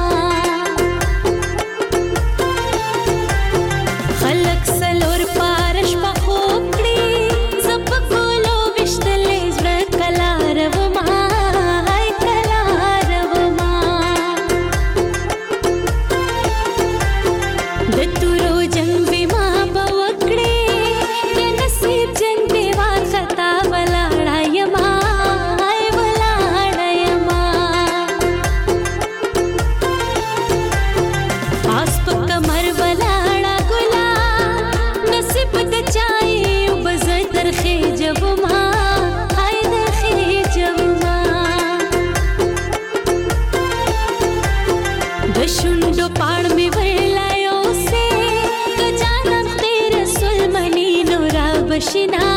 بشنا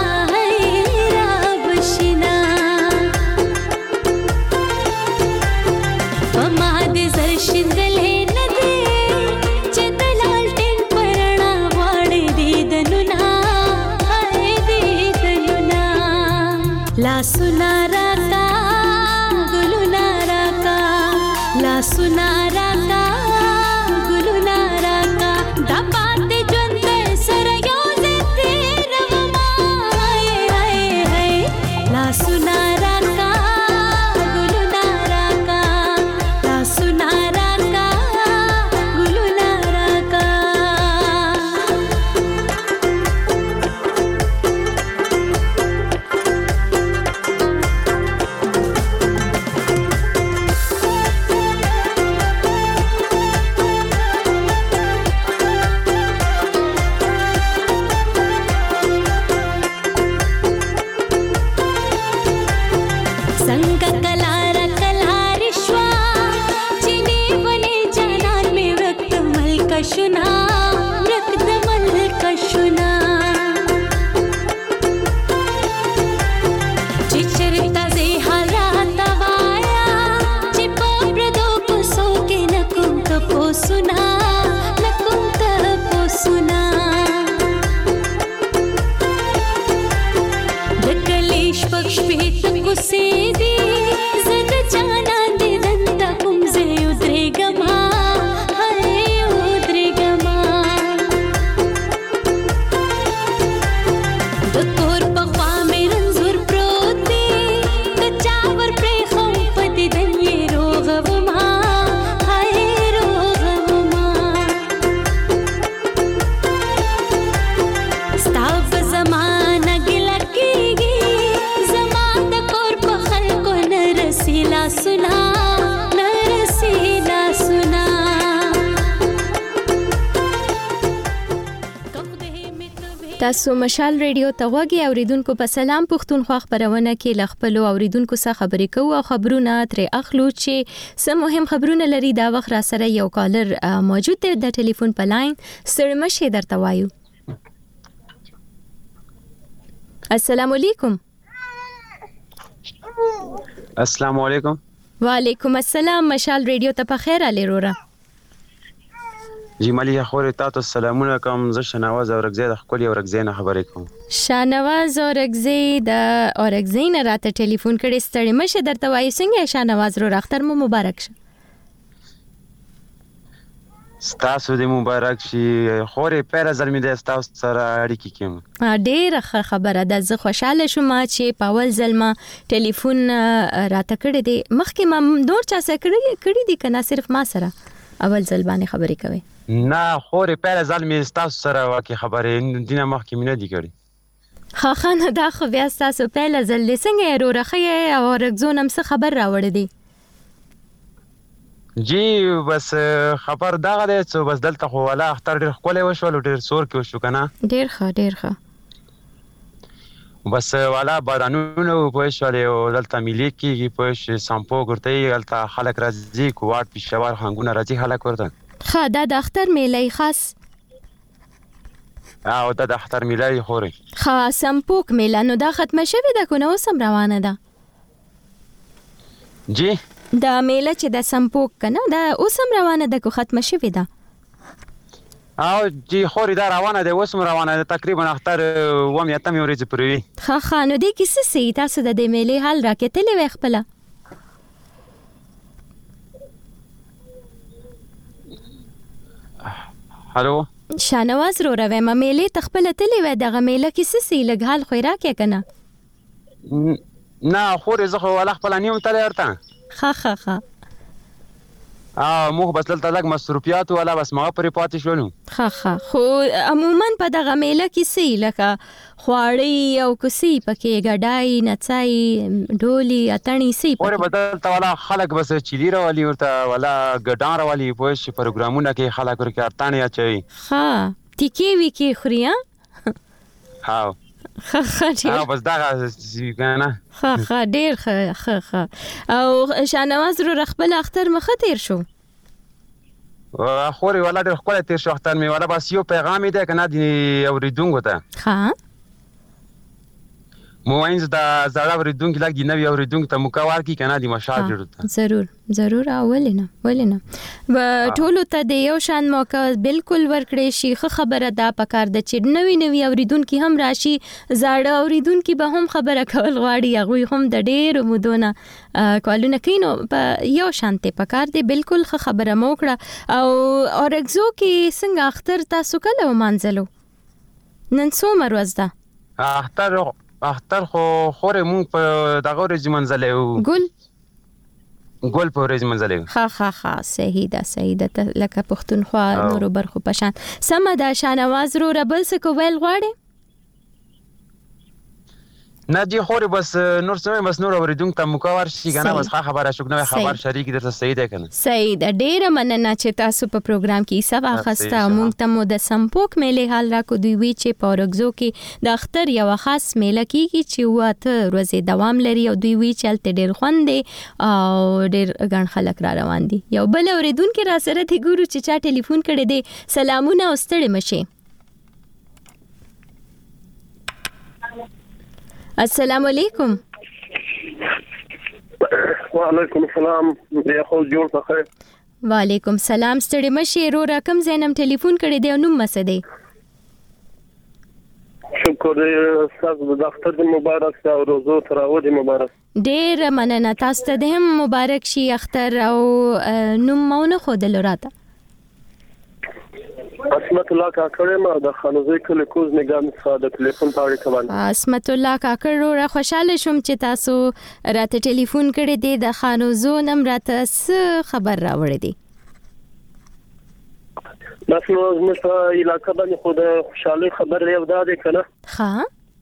را بشنا پما دې زر شندلې نه دې چې دلال ټین پرنا وړې دې دنونا هاي دې دنونا لا سنا را کا ګلونا را کا لا سنا را کا ګلونا را کا دا پاتې ژوند سره یو सुना राका गुलुना राका ला सुना राका गुलुना राका. تاسو مشال ریډیو ته وګورئ. اوریدونکو په سلام پښتونخوا خبرونه کې لخپلو اوریدونکو سره خبرې کوو او خبرونه تر اخلو چې سم مهم خبرونه لري. دا وخت را سره یو کالر موجود دی د ټلیفون په لاین. ستړي مشه درته وایو. السلام علیکم. السلام علیکم. وعلیکم السلام. مشال ریډیو ته په خیر علي روره. جی مالی خوري تاسو سلامونه کوم. زه شناواز اورګزی د خپل اورګزی نه خبرې کوم. شناواز اورګزی د اورګزی نه راته ټلیفون کړي. ستړي مشه درته وایي. څنګه شناواز رو اختر مو مبارک شه. ستاسو دې مبارک شي. خوري پیر ځل مې د تاسو سره اړیکې کوم. ډېر خبره ده. زه خوشاله شوم چې په اول ځل ما ټلیفون راته کړی دی. مخکې ما نور چا سره کړی کړی دی کنه صرف ما سره اول ځل باندې خبرې کوي. نه خوري پیر ځل مې تاسو سره واکه خبرې دینه مخکې مې نه دی کړی. خا خانه دا خو بیا تاسو پهل ځل څنګه ورخه او رګزونم څه خبر راوړی دی. جی بس خبر دغه دی چې بس دلته خو ولا اختر ډېر ښکلی وشول ډېر سور کې وشو که نه ډېر ښه ډېر ښه بس والا بارانونه پوه شولې او دلته میلې کېږي پوه شوې سمپوک ورته یي هلته خلک راځي کوواټ پېښور خنګونه راځي خلک ورته ښه دا د اختر میله خاص او دا د اختر میله یې خورې ښه سمپوک میله نو دا ختمه شوې ده که نه اوس هم روانه ده جی دا میله چې د سمپوک که نه دا اوس هم روانه ده که ختمه شوې ده او جی خورې دا روانه ده اوس هم روانه ده تقریبا اختر اوومې اتمې ورځې پورې وي ښه ښه نو دې کې څه سي تاسو د دې میلې حال راکتلې وی خپله هلو شانواز رو رویمه میلې ته خپله تلې وی دغه میله کې څه سي لږ حال خو یې راکړې که نه نه خورې زه خو ولا خپله نیم تلی ورته ښه ښه ښه او موږ بس دلته لږ مصروفیات ولا بس مغه پرې پاتې شولو ښه ښه خو عموما په دغه میله کې څه لکه خواړی او کوسي پکې ګډای نڅای ډولي اتڼي څه اورې به دلته ولا خلک بس چیلي راولي ورته ولا ګډان راولي پوه شي پروګرامونه کې خلک ورکې اتڼې اچوي ښه تیکې ویکې خوري ها او ښه ښه ډېر بس دغه که نه ښه ښه ډېر ښه ښه ښه او شانواز ورور خپل اختر مخه تیر شو خورې والا ډېر ښکلی تیر شو اختر مې والا بس یو پیغام یې دی که نه د اورېدونکو ته ښه موینځ د زړه اورېدونکي لږ د نوي اورېدونکو ته موقع ورکړي که نه د مشال ډېرو ته ضرور ضرور او ولې نه ولې نه ټولو ته د یو شان موقع بالکل ورکړی شي ښه خبره دا پکار ده چې نوي نوي اورېدونکي هم راشي زاړه اورېدونکي به هم خبره کول غواړي هغوی هم د ډېرو مودو نه کالونه کوي نو په یو شانتې پکار دی بالکل ښه خبره مو وکړه او اورګزو کې څنګه اختر تاسو کله ومانځلو نن څومه ورځ ده اختر اختر خو خورې مونږ په دغه ورځې منځلی وو ګل ګل په ورځې منځلی وو ښه ښه ښه صحیح ده صحیح ده لکه پښتونخوا نورو برخو په شان سمه ده شانواز وروره بل څه کو ویل غواړې نه جی خورې بس نور څه بس نور اورېدونکو ته موقع ورشي که نه بس ښه خبره شو نوی خبر شریک درته صحیح دی که نه صحیح ده ډېره مننه چې تاسو په پروګرام کې حصه واخیسته او موږ ته مو د سمپوک میلې حال راکړو دوی وی چې په اورګزو کې د اختر یوه خاص میله کېږي چې اووه اته ورځې دوام لري او دوی وی چې هلته ډېر خوند دی او ډېر ګڼ خلک را روان دي یو بل اورېدونکي را سره دی ګورو چې چا ټلیفون کړی دی سلامونه او ستړې مشې السلام علیکم وعلیکم السلام یا خو جوړ بخیر وعلیکم سلام ستړي مشه رو رقم زینم ټلیفون کړی دی نو مسه دی شکر تاسو د اختر مبارک او روزو تراود مبارک ډیر مننه تاسو ته هم مبارک شي اختر او نو مونږ خو د لراته اسمت الله کاکړ ما د خانوزي کلی کوز نگام څخه د ټلیفون پاړې کوم اسمت الله کاکړ را خوشاله شوم چې تاسو راته ټلیفون کړی دی د خانوزو نم راته خبر راوړی دی بس نو زموږ علاقې باندې خو د خوشحالي خبر یو دا دی کنه ها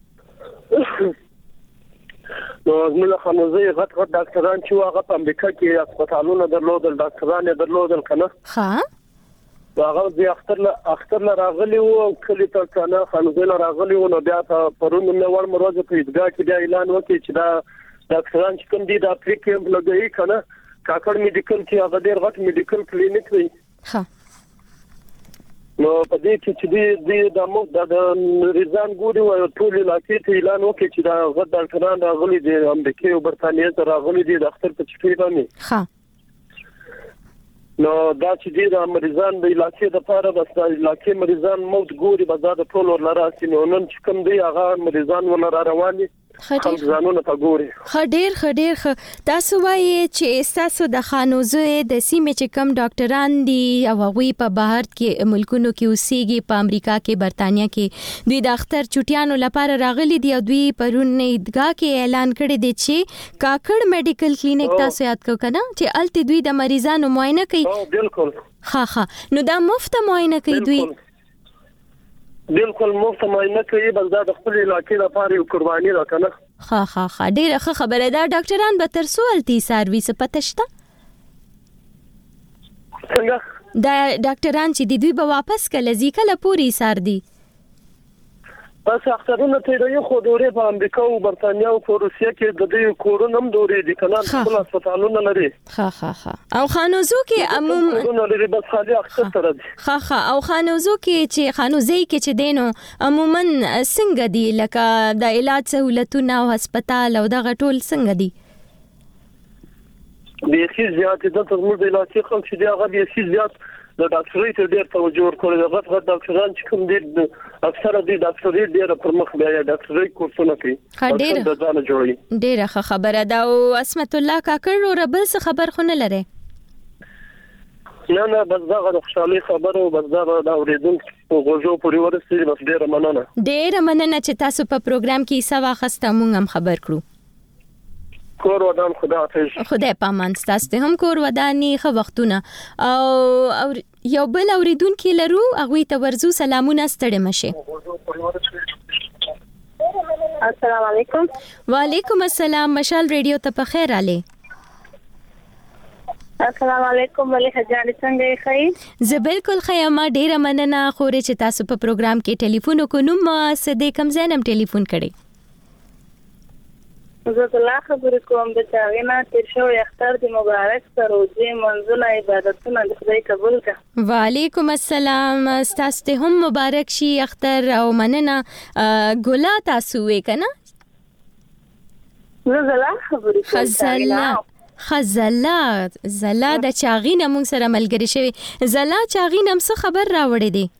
نو زموږ خانوزي غټ غټ ډاکټران چې هغه په امریکا کې هسپتالونه درلودل ډاکټران یې درلودل کنه ها هغه د اختر له اختر له راغلی وو کلی ته کنه خانوزي له راغلی وو نو بیا په پرون نو ور مروزه په ایدګاه کې بیا اعلان وکړي چې دا ډاکټران چې کوم دي د افریقا په لګي کنه کاکړ میډیکل چې هغه ډیر غټ میډیکل کلینیک دی ها نو په دې کې چې دی د مو د ریزان ګوري او ټول علاقې ته اعلان وکړي چې دا غټ ډاکټران راغلي دي امریکا او برتانیې ته راغلي دي د اختر په چټي باندې ها نو دا چې دي د مریضان د علاقې د پاره بس د علاقې مریضان موت ګوري بازار د ټول ورلراسي نو نن چې کوم دی هغه مریضان ولر رواني خلک ځانونه ته ګوري خډیر خډیر تاسو وایي چې تاسو د خانوزو د سیمې چې کم ډاکټران دي او هغه په بهر کې ملکونو کې اوسېږي په امریکا کې برتانیا کې دوی د اختر چټیانو لپاره راغلي دي او دوی پرون ایدګاه کې اعلان کړی دی چې کاکړ میډیکل کلینیک تاسو یاد کو کنه چې الته دوی د مریضانو معاینه کوي او بالکل ها ها نو دا مفت معاینه کوي دوی بالکل مفت معاینه کوي بل دا د خپل علاقې لپاره یو قرباني ده کنه ها ها ها ډیره ښه خبره ده ډاکټران به تر څو التي سرویس پته شته څنګه دا ډاکټران چې د دوی به واپس کله ځي کله پوری سار دي بس اخترونه ته یو خو دورې په امریکا او برتانیا او روسیا کې د دې کورونم دورې دي کنه خپل هسپتالونه لري ها ها ها او خانوزو کې عموما کورونه لري بس خالي اختر سره دي ها ها او خانوزو کې چې خانوزي کې چې دینو عموما څنګه دي لکه د علاج سہولتونه او هسپتال او دغه ټول څنګه دي د هیڅ زیات د ترمز د علاج خلک چې دی هغه د هیڅ زیات د ډاکټرۍ ته ډېر توجه ورکړي د غټ غټ ډاکټران چې کوم دي اکثره دي ډاکټرۍ ډېر پر مخ بیا ډاکټرۍ کورسونه کوي ډېر د ځان جوړي ډېر خبره ده او اسمت الله کاکړ او ربل څه خبر خو نه لري نه نه بس دا غو خوشالي خبره او بس دا د اوریدونکو غوږو پورې ورسېږي بس ډېر مننه ډېر مننه چې تاسو په پروګرام کې حصہ واخسته مونږ هم خبر کړو کور ودان خدا حافظ خدای پامان ستاسو ته هم کور وداني خو وختونه او او یو بل اوریدونکو لرو هغه ته ورزو سلامونه ستړي مشه السلام علیکم وعلیکم السلام مشال ریډیو ته په خیر علي السلام علیکم ملک جان څنګه ښه زه بالکل ښه ما ډیره مننه خورې چې تاسو په پروګرام کې ټلیفون وکونم سده کم زینم ټلیفون کړي زه د الله خبرې کوم د چاغینا تیر شو اختر دی مبارک سروجي منځونه عبادتونه د خدای قبول کړه وعلیکم السلام تاسو ته هم مبارک شي اختر او مننه ګلا تاسو وې کنه زه د الله خبرې کوم خزلا خزلا زلا د چاغینا مونږ سره ملګری شوی زلا چاغینا څه خبر راوړې دي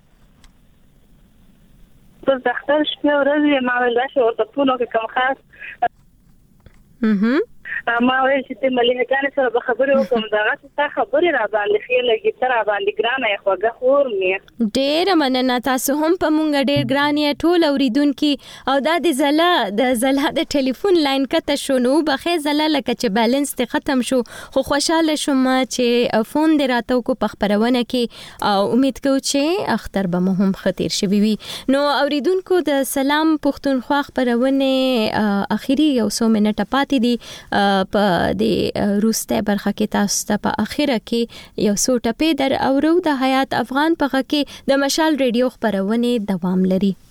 په اختر شپه ورځ ما ویل راشه ورته پونو کې کوم خاص اها ما وایي چې ملي جان سره به خبرې وکم دا څه خبرې را باندې خې لګي تر باندې ګرانه خوګه خور مې ډېر مننه تاسو هم په مونږ ډېر ګرانه ټول اوریدونکو او دا د زلا د زلا د ټلیفون لاین کته شو نو بخې زلا لکه چې بیلانس ته ختم شو خو خوشاله شوم چې فون دې راته کو په خبرونه کې او امید کوم چې اختر به مهم خطر شوي وي نو اوریدونکو د سلام پښتونخوا خبرونه اخیری یو څو منټه پاتې دي په د روسته برخه کې تاسو ته په اخیره کې یو څو ټپې در اورو د حیات افغان په غږ کې د مشال ریډیو خبرونه دوام لري